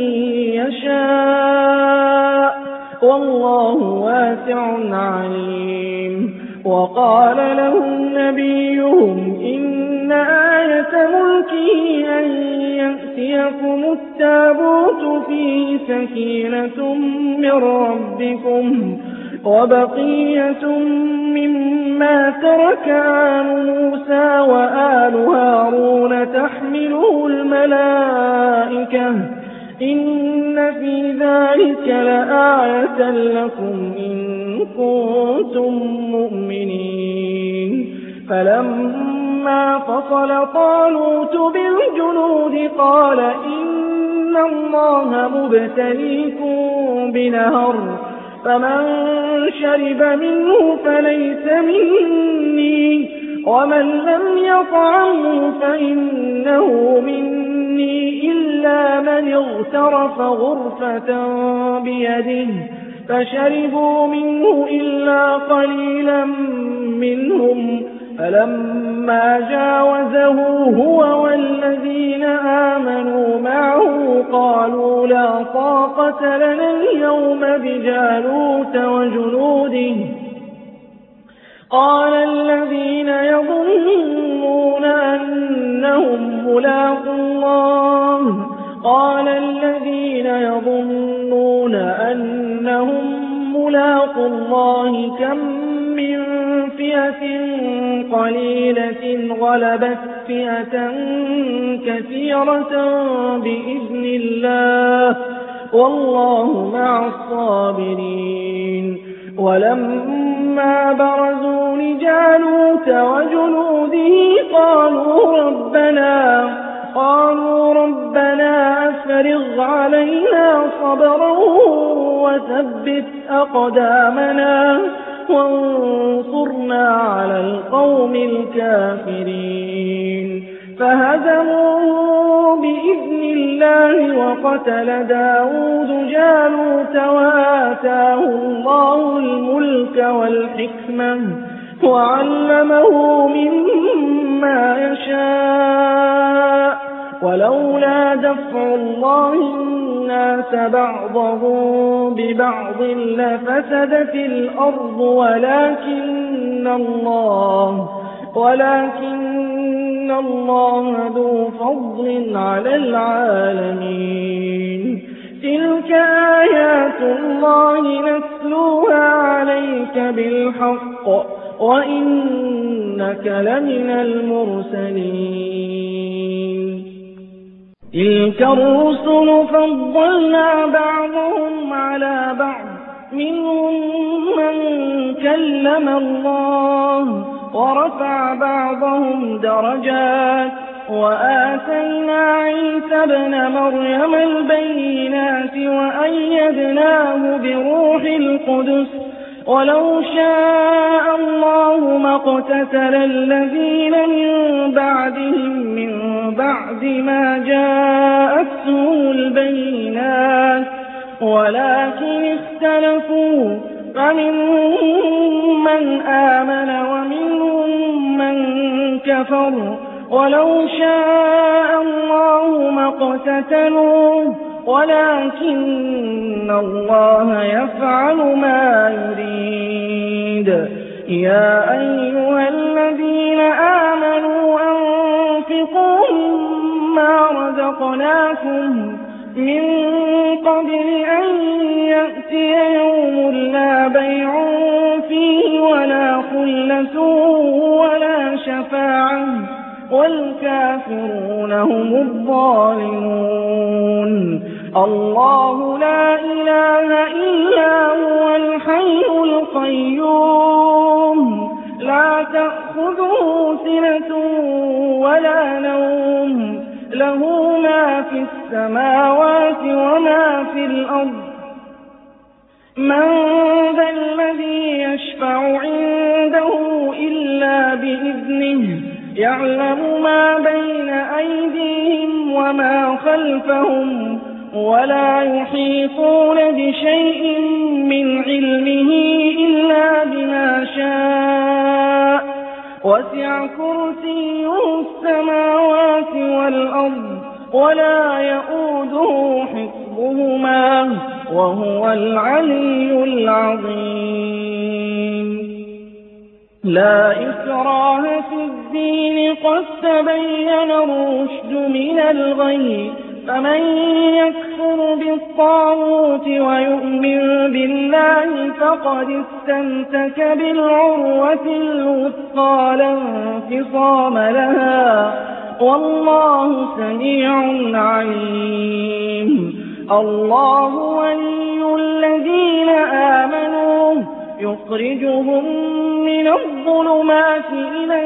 يشاء والله واسع عليم وقال لهم نبيهم إن آية ملكه أن يأتيكم التابوت فيه سكينة من ربكم وبقية مما ترك آل موسى وآل هارون تحمله الملائكة إن في ذلك لآية لكم إن كنتم مؤمنين فلما فصل طالوت بالجنود قال إن الله مبتليكم بنهر فمن شرب منه فليس مني ومن لم يطعمه فإنه مني إلا من اغترف غرفة بيده فشربوا منه إلا قليلا منهم فلما جاوزه هو والذين آمنوا معه قالوا لا طاقة لنا اليوم بجالوت وجنوده قال الذين يظنون أنهم ملاقو الله قال الذين يظنون أنهم ملاقو الله كم من فئة قليلة غلبت فئة كثيرة بإذن الله والله مع الصابرين ولما برزوا لجالوت وجنوده قالوا ربنا قالوا ربنا أفرغ علينا صبرا وثبت أقدامنا وانصرنا على القوم الكافرين فهزموا بإذن الله وقتل داود جالوت وآتاه الله الملك والحكمة وعلمه مما يشاء ولولا دفع الله الناس بعضهم ببعض لفسدت الأرض ولكن الله ولكن الله ذو فضل على العالمين. تلك آيات الله نتلوها عليك بالحق وإنك لمن المرسلين. تلك الرسل فضلنا بعضهم على بعض منهم من كلم الله ورفع بعضهم درجات وآتينا عيسى ابن مريم البينات وأيدناه بروح القدس ولو شاء الله ما اقتتل الذين من بعدهم من بعد ما جاءتهم البينات ولكن اختلفوا فمنهم من آمن ومنهم من كفر ولو شاء الله ما اقتتلوا ولكن الله يفعل ما يريد. يا أيها الذين آمنوا أنفقوا مما رزقناكم من قبل أن يأتي يوم لا بيع فيه ولا خلة ولا شفاعة والكافرون هم الظالمون. الله لا إله إلا هو الحي القيوم لا تأخذه سنة ولا نوم له ما في السماوات وما في الأرض. من ذا الذي يشفع عنده إلا بإذنه يعلم ما بين أيديهم وما خلفهم ولا يحيطون بشيء من علمه إلا بما شاء وسع كرسيه السماوات والأرض ولا يؤوده حفظهما وهو العلي العظيم. لا إكراه في الدين قد تبين الرشد من الغي فمن يكفر بالطاغوت ويؤمن بالله فقد استمسك بالعروة الوثقى لا انفصام لها والله سميع عليم. الله ولي الذين آمنوا يخرجهم من الظلمات إلى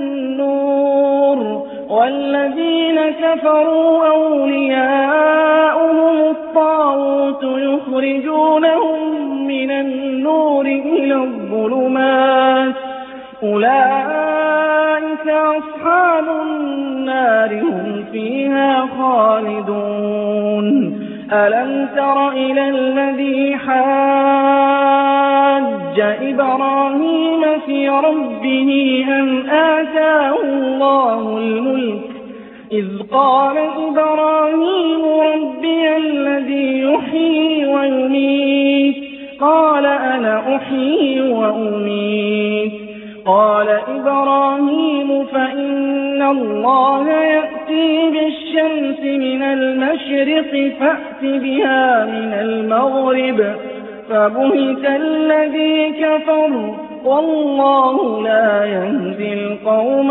النور والذين كفروا أولياؤهم الطاغوت يخرجونهم من النور إلى الظلمات أولئك أصحاب النار هم فيها خالدون. ألم تر إلى الذي حاج إبراهيم في ربه أن آتاه الله الملك إذ قال إبراهيم ربي الذي يحيي ويميت قال أنا أحيي وأميت قال إبراهيم فإن الله يأتي بالشمس من المشرق فأت بها من المغرب فبهت الذي كفر والله لا يهدي القوم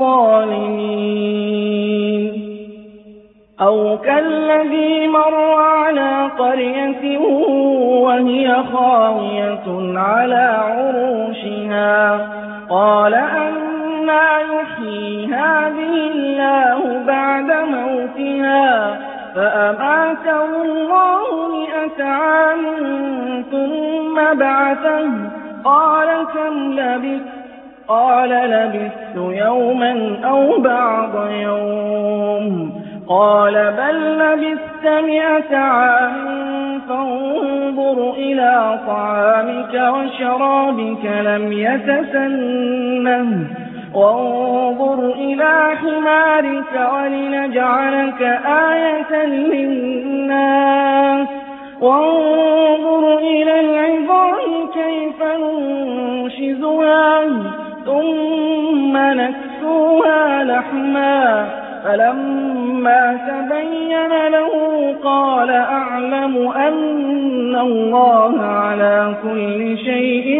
الظالمين. أو كالذي مر على قرية وهي خاوية على عروشها قال أنى يحيي هذه الله بعد موتها فأماته الله مئة عام ثم بعثه قال كم لبثت قال لبثت يوما أو بعض يوم قال بل لبثت مئة عام فانظر إلى طعامك وشرابك لم يتسنه وانظر إلى حمارك ولنجعلك آية للناس وانظر إلى العظام كيف ننشزها ثم نكسوها لحما فلما تبين له قال أعلم أن الله على كل شيء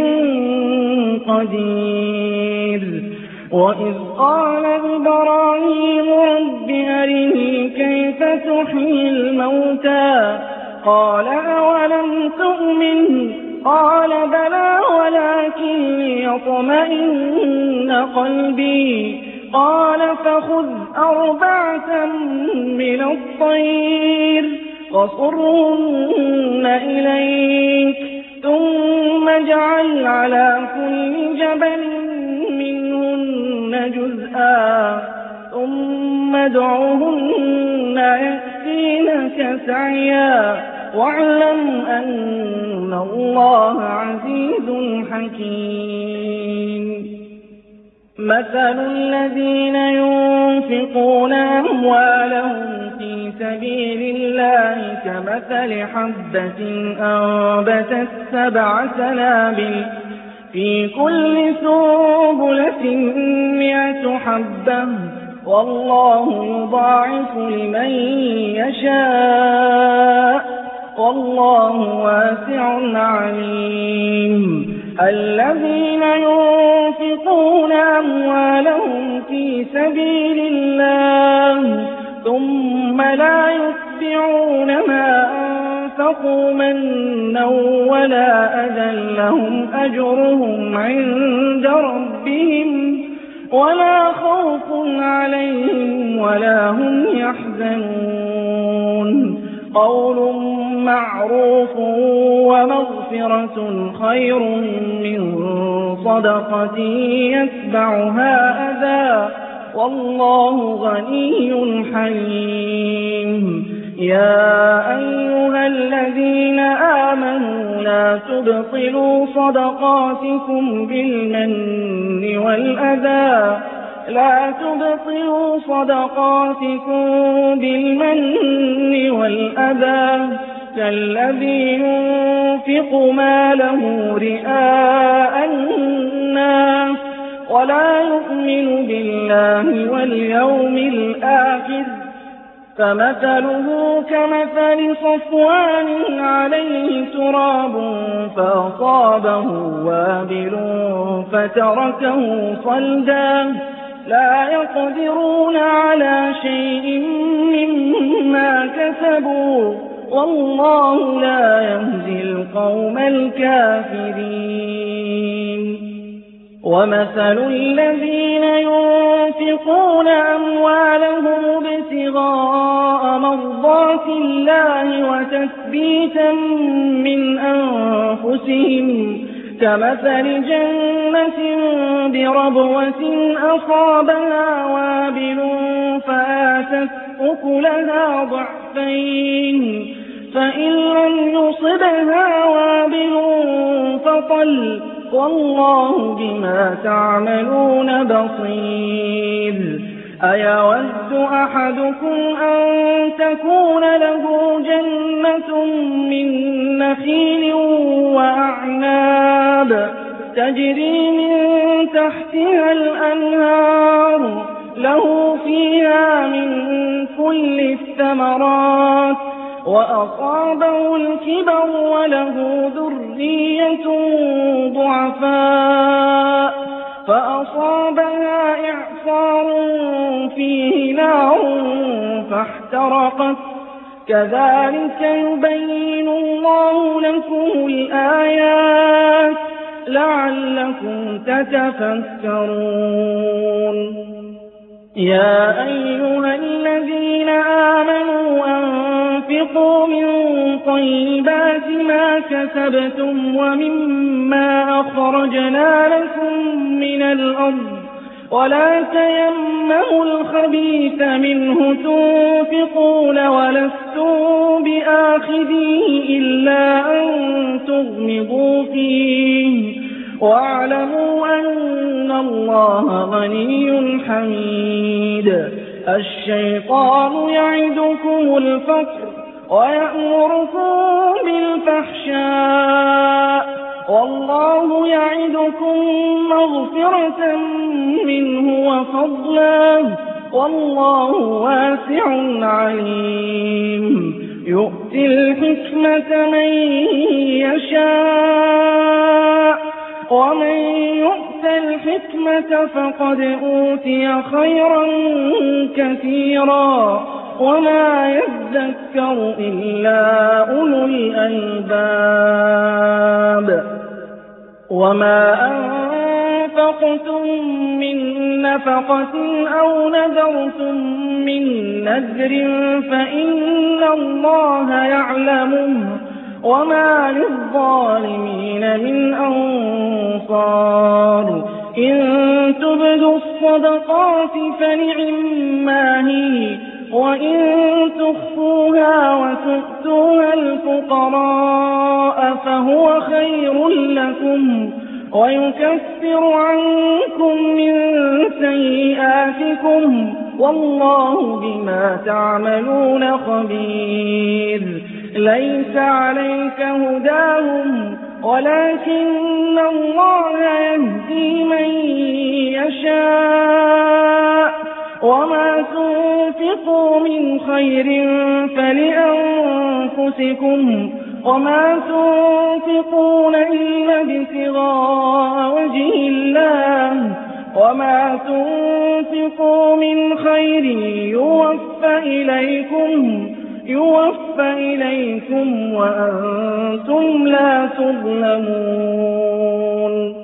قدير وإذ قال إبراهيم رب أرني كيف تحيي الموتى قال أولم تؤمن قال بلى ولكن ليطمئن قلبي قال فخذ أربعة من الطير وصرهن إليك ثم اجعل على كل جبل منهن جزءا ثم ادعهن يأتينك سعيا واعلم أن الله عزيز حكيم مثل الذين ينفقون أموالهم في سبيل الله كمثل حبة أنبتت سبع سنابل في كل سنبلة مئة حبة والله يضاعف لمن يشاء والله واسع عليم الذين ينفقون أموالهم في سبيل الله ثم لا يتبعون ما أنفقوا منا ولا أذى لهم أجرهم عند ربهم ولا خوف عليهم ولا هم يحزنون قول معروف ومغفرة خير من صدقة يتبعها أذى والله غني حليم يا أيها الذين آمنوا لا تبطلوا صدقاتكم بالمن والأذى لا تبطلوا صدقاتكم بالمن والأذى كالذي ينفق ماله رئاء الناس ولا يؤمن بالله واليوم الآخر فمثله كمثل صفوان عليه تراب فأصابه وابل فتركه صلدا لا يقدرون على شيء مما كسبوا والله لا يهدي القوم الكافرين ومثل الذين ينفقون أموالهم ابتغاء مرضات الله وتثبيتا من أنفسهم كمثل جنة بربوة أصابها وابل فآتت أكلها ضعفين فإن لم يصبها وابل فطل والله بما تعملون بصير أيود أحدكم أن تكون له جنة من نخيل وأعناب تجري من تحتها الأنهار له فيها من كل الثمرات وأصابه الكبر وله ذرية ضعفاء فأصابها إعصار فيه نار فاحترقت كذلك يبين الله لكم الآيات لعلكم تتفكرون يا أيها الذين آمنوا أنفقوا من طيبات ما كسبتم ومما أخرجنا لكم من الأرض ولا تيمموا الخبيث منه تنفقون ولستم بآخذيه إلا أن تغمضوا فيه واعلموا أن الله غني حميد الشيطان يعدكم الفقر ويأمركم بالفحشاء والله يعدكم مغفرة منه وفضلا والله واسع عليم يؤتي الحكمة من يشاء ومن يؤت الحكمة فقد أوتي خيرا كثيرا وما يذكر إلا أولو الألباب وما أنفقتم من نفقة أو نذرتم من نذر فإن الله يعلمه وما للظالمين من أنصار إن تبدوا الصدقات فنعما هي وإن تخفوها وتؤتوها الفقراء فهو خير لكم ويكفر عنكم من سيئاتكم والله بما تعملون خبير ليس عليك هداهم ولكن الله يهدي من يشاء وما تنفقوا من خير فلأنفسكم وما تنفقون إلا ابتغاء وجه الله وما تنفقوا من خير يوفى إليكم يوفى إليكم وأنتم لا تظلمون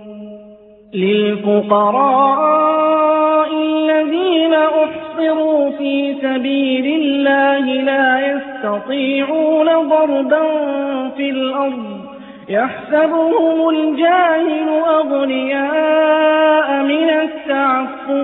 للفقراء الذين أحصروا في سبيل الله لا يستطيعون ضربا في الأرض يحسبهم الجاهل أغنياء من التعفف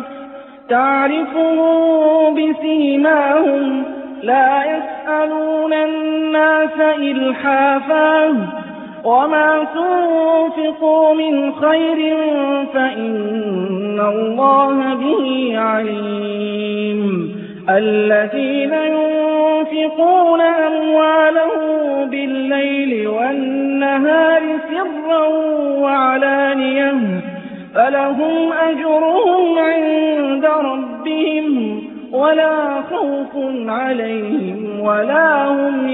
تعرفهم بسيماهم لا يسألون الناس إلحافا وما تنفقوا من خير فإن الله به عليم الذين ينفقون أموالهم بالليل والنهار سرا وعلانية فلهم أجرهم عند ربهم ولا خوف عليهم ولا هم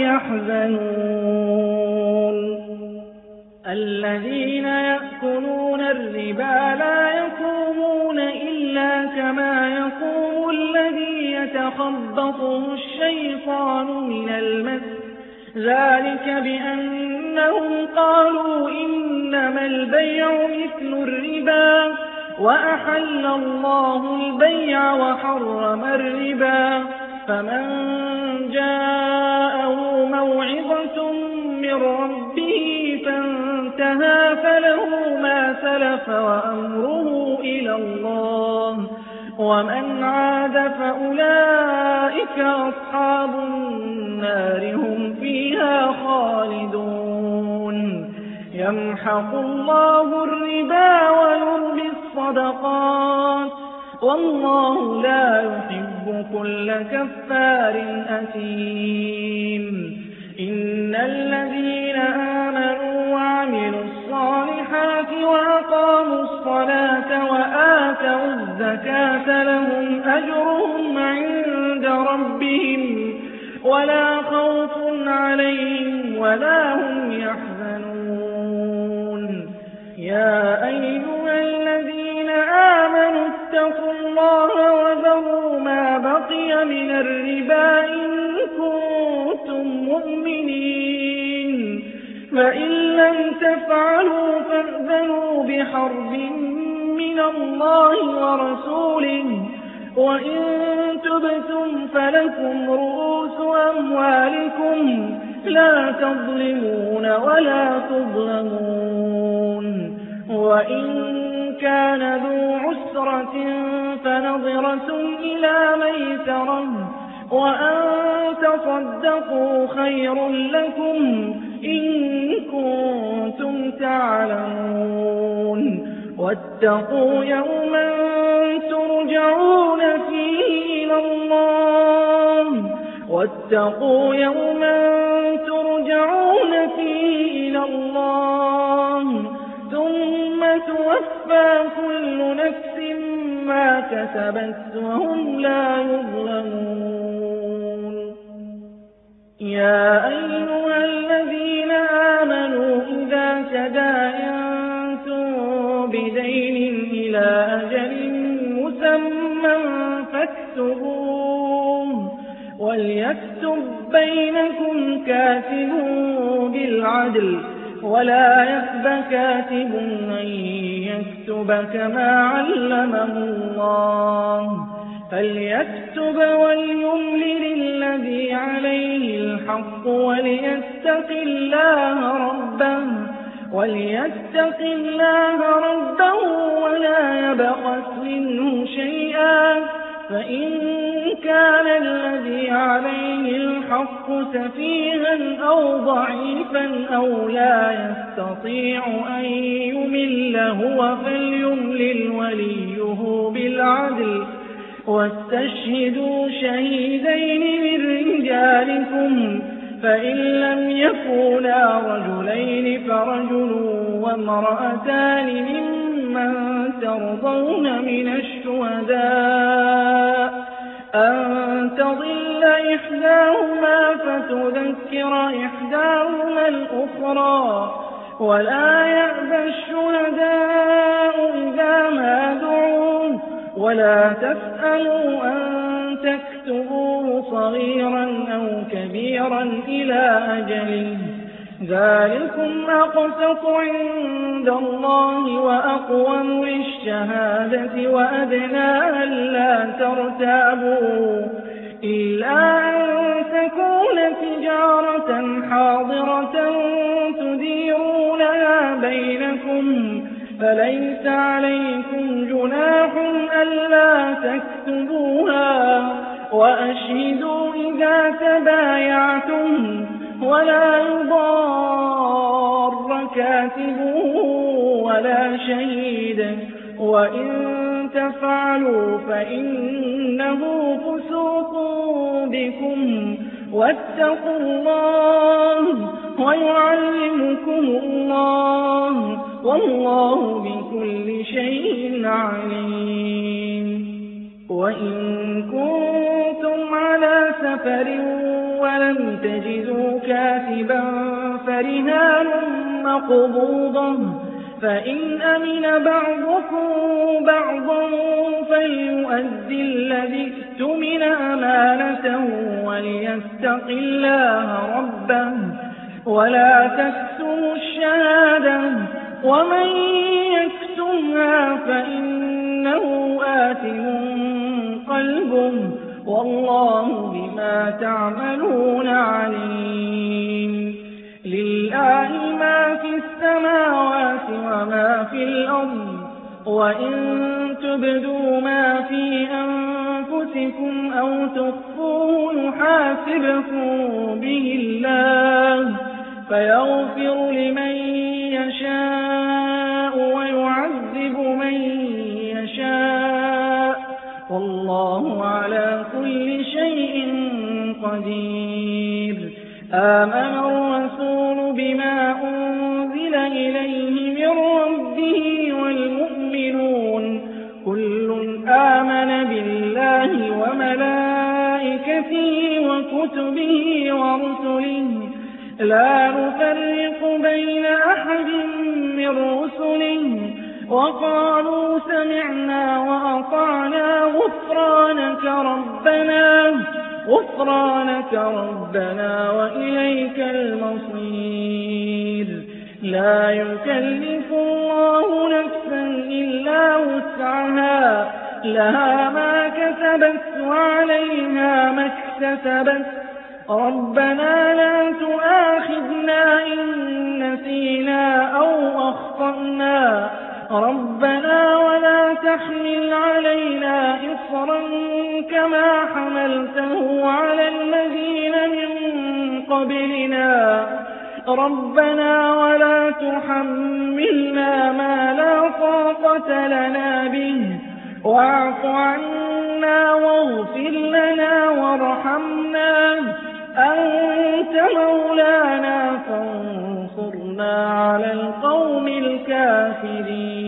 يحزنون الذين يأكلون الربا لا يقومون إلا كما يقوم الذي يتخبطه الشيطان من المس ذلك بأنهم قالوا إنما البيع مثل الربا وأحل الله البيع وحرم الربا فمن جاءه موعظة من ربه فانتهى فله ما سلف وأمره إلى الله ومن عاد فأولئك أصحاب النار هم فيها خالدون يمحق الله الربا ويربي الصدقات والله لا يحب كل كفار أثيم إن الذين آمنوا وعملوا الصالحات وأقاموا الصلاة وآتوا الزكاة لهم أجرهم عند ربهم ولا خوف عليهم ولا هم يحزنون يا أيها الذين آمنوا اتقوا الله وذروا ما بقي من الربا إن كنتم مؤمنين فإن لم تفعلوا فأذنوا بحرب من الله ورسوله وإن تبتم فلكم رؤوس أموالكم لا تظلمون ولا تظلمون وإن كان ذو عسرة فنظرة إلى ميسرة وأن تصدقوا خير لكم إن كنتم تعلمون واتقوا يوما ترجعون فيه إلى الله واتقوا يوما ترجعون فيه إلى الله ثم توفى كل نفس ما كسبت وهم لا يظلمون. يا أيها الذين آمنوا إذا تداينتم بدين إلى أجل مسمى فاكتبوه وليكتب بينكم كاتب بالعدل ولا يأب كاتب أن يكتب كما علمه الله فليكتب وليملل الذي عليه الحق وليتق الله ربه وليتق الله ربه ولا يبخس منه شيئا فإن كان الذي عليه الحق سفيها أو ضعيفا أو لا يستطيع أن يمل هو فليملل وليه بالعدل واستشهدوا شهيدين من رجالكم فإن لم يكونا رجلين فرجل وامرأتان ممن ترضون من الشهداء أن تضل إحداهما فتذكر إحداهما الأخرى ولا يأبى الشهداء إذا ما دعوا ولا تسألوا أن تكتبوه صغيرا أو كبيرا إلى أجله ذلكم أقسط عند الله وأقوم للشهادة وأدنى ألا ترتابوا إلا أن تكون تجارة حاضرة تديرونها بينكم فليس عليكم جناح ألا تكتبوها وأشهدوا إذا تبايعتم ولا يضار كاتب ولا شهيد وإن تفعلوا فإنه فسوق بكم واتقوا الله ويعلمكم الله والله بكل شيء عليم. وإن كنتم على سفر ولم تجدوا كاتبا فرهان مقبوضة فإن أمن بعضكم بعضا فليؤدي الذي اؤتمن أمانته وليتق الله ربه ولا تكتموا الشهادة ومن يكتمها فإنه آثم قلبه والله بما تعملون عليم. لله ما في السماوات وما في الأرض وإن تبدوا ما في أنفسكم أو تخفوه يحاسبكم به الله فيغفر لمن يشاء ويعذب من يشاء والله على كل شيء قدير. آمن الرسول بما أنزل إليه من ربه والمؤمنون كل آمن بالله وملائكته وكتبه ورسله لا نفرق بين أحد من رسله وقالوا سمعنا وأطعنا غفرانك ربنا غفرانك ربنا وإليك المصير. لا يكلف الله نفسا إلا وسعها لها ما كسبت وعليها ما اكتسبت ربنا لا تؤاخذنا إن نسينا أو أخطأنا ربنا ولا تحمل علينا إصرا كما حملته على الذين من قبلنا ربنا ولا تحملنا ما لا طاقة طاقة لنا به واعف عنا واغفر لنا وارحمنا أنت مولانا فانصرنا على القوم الكافرين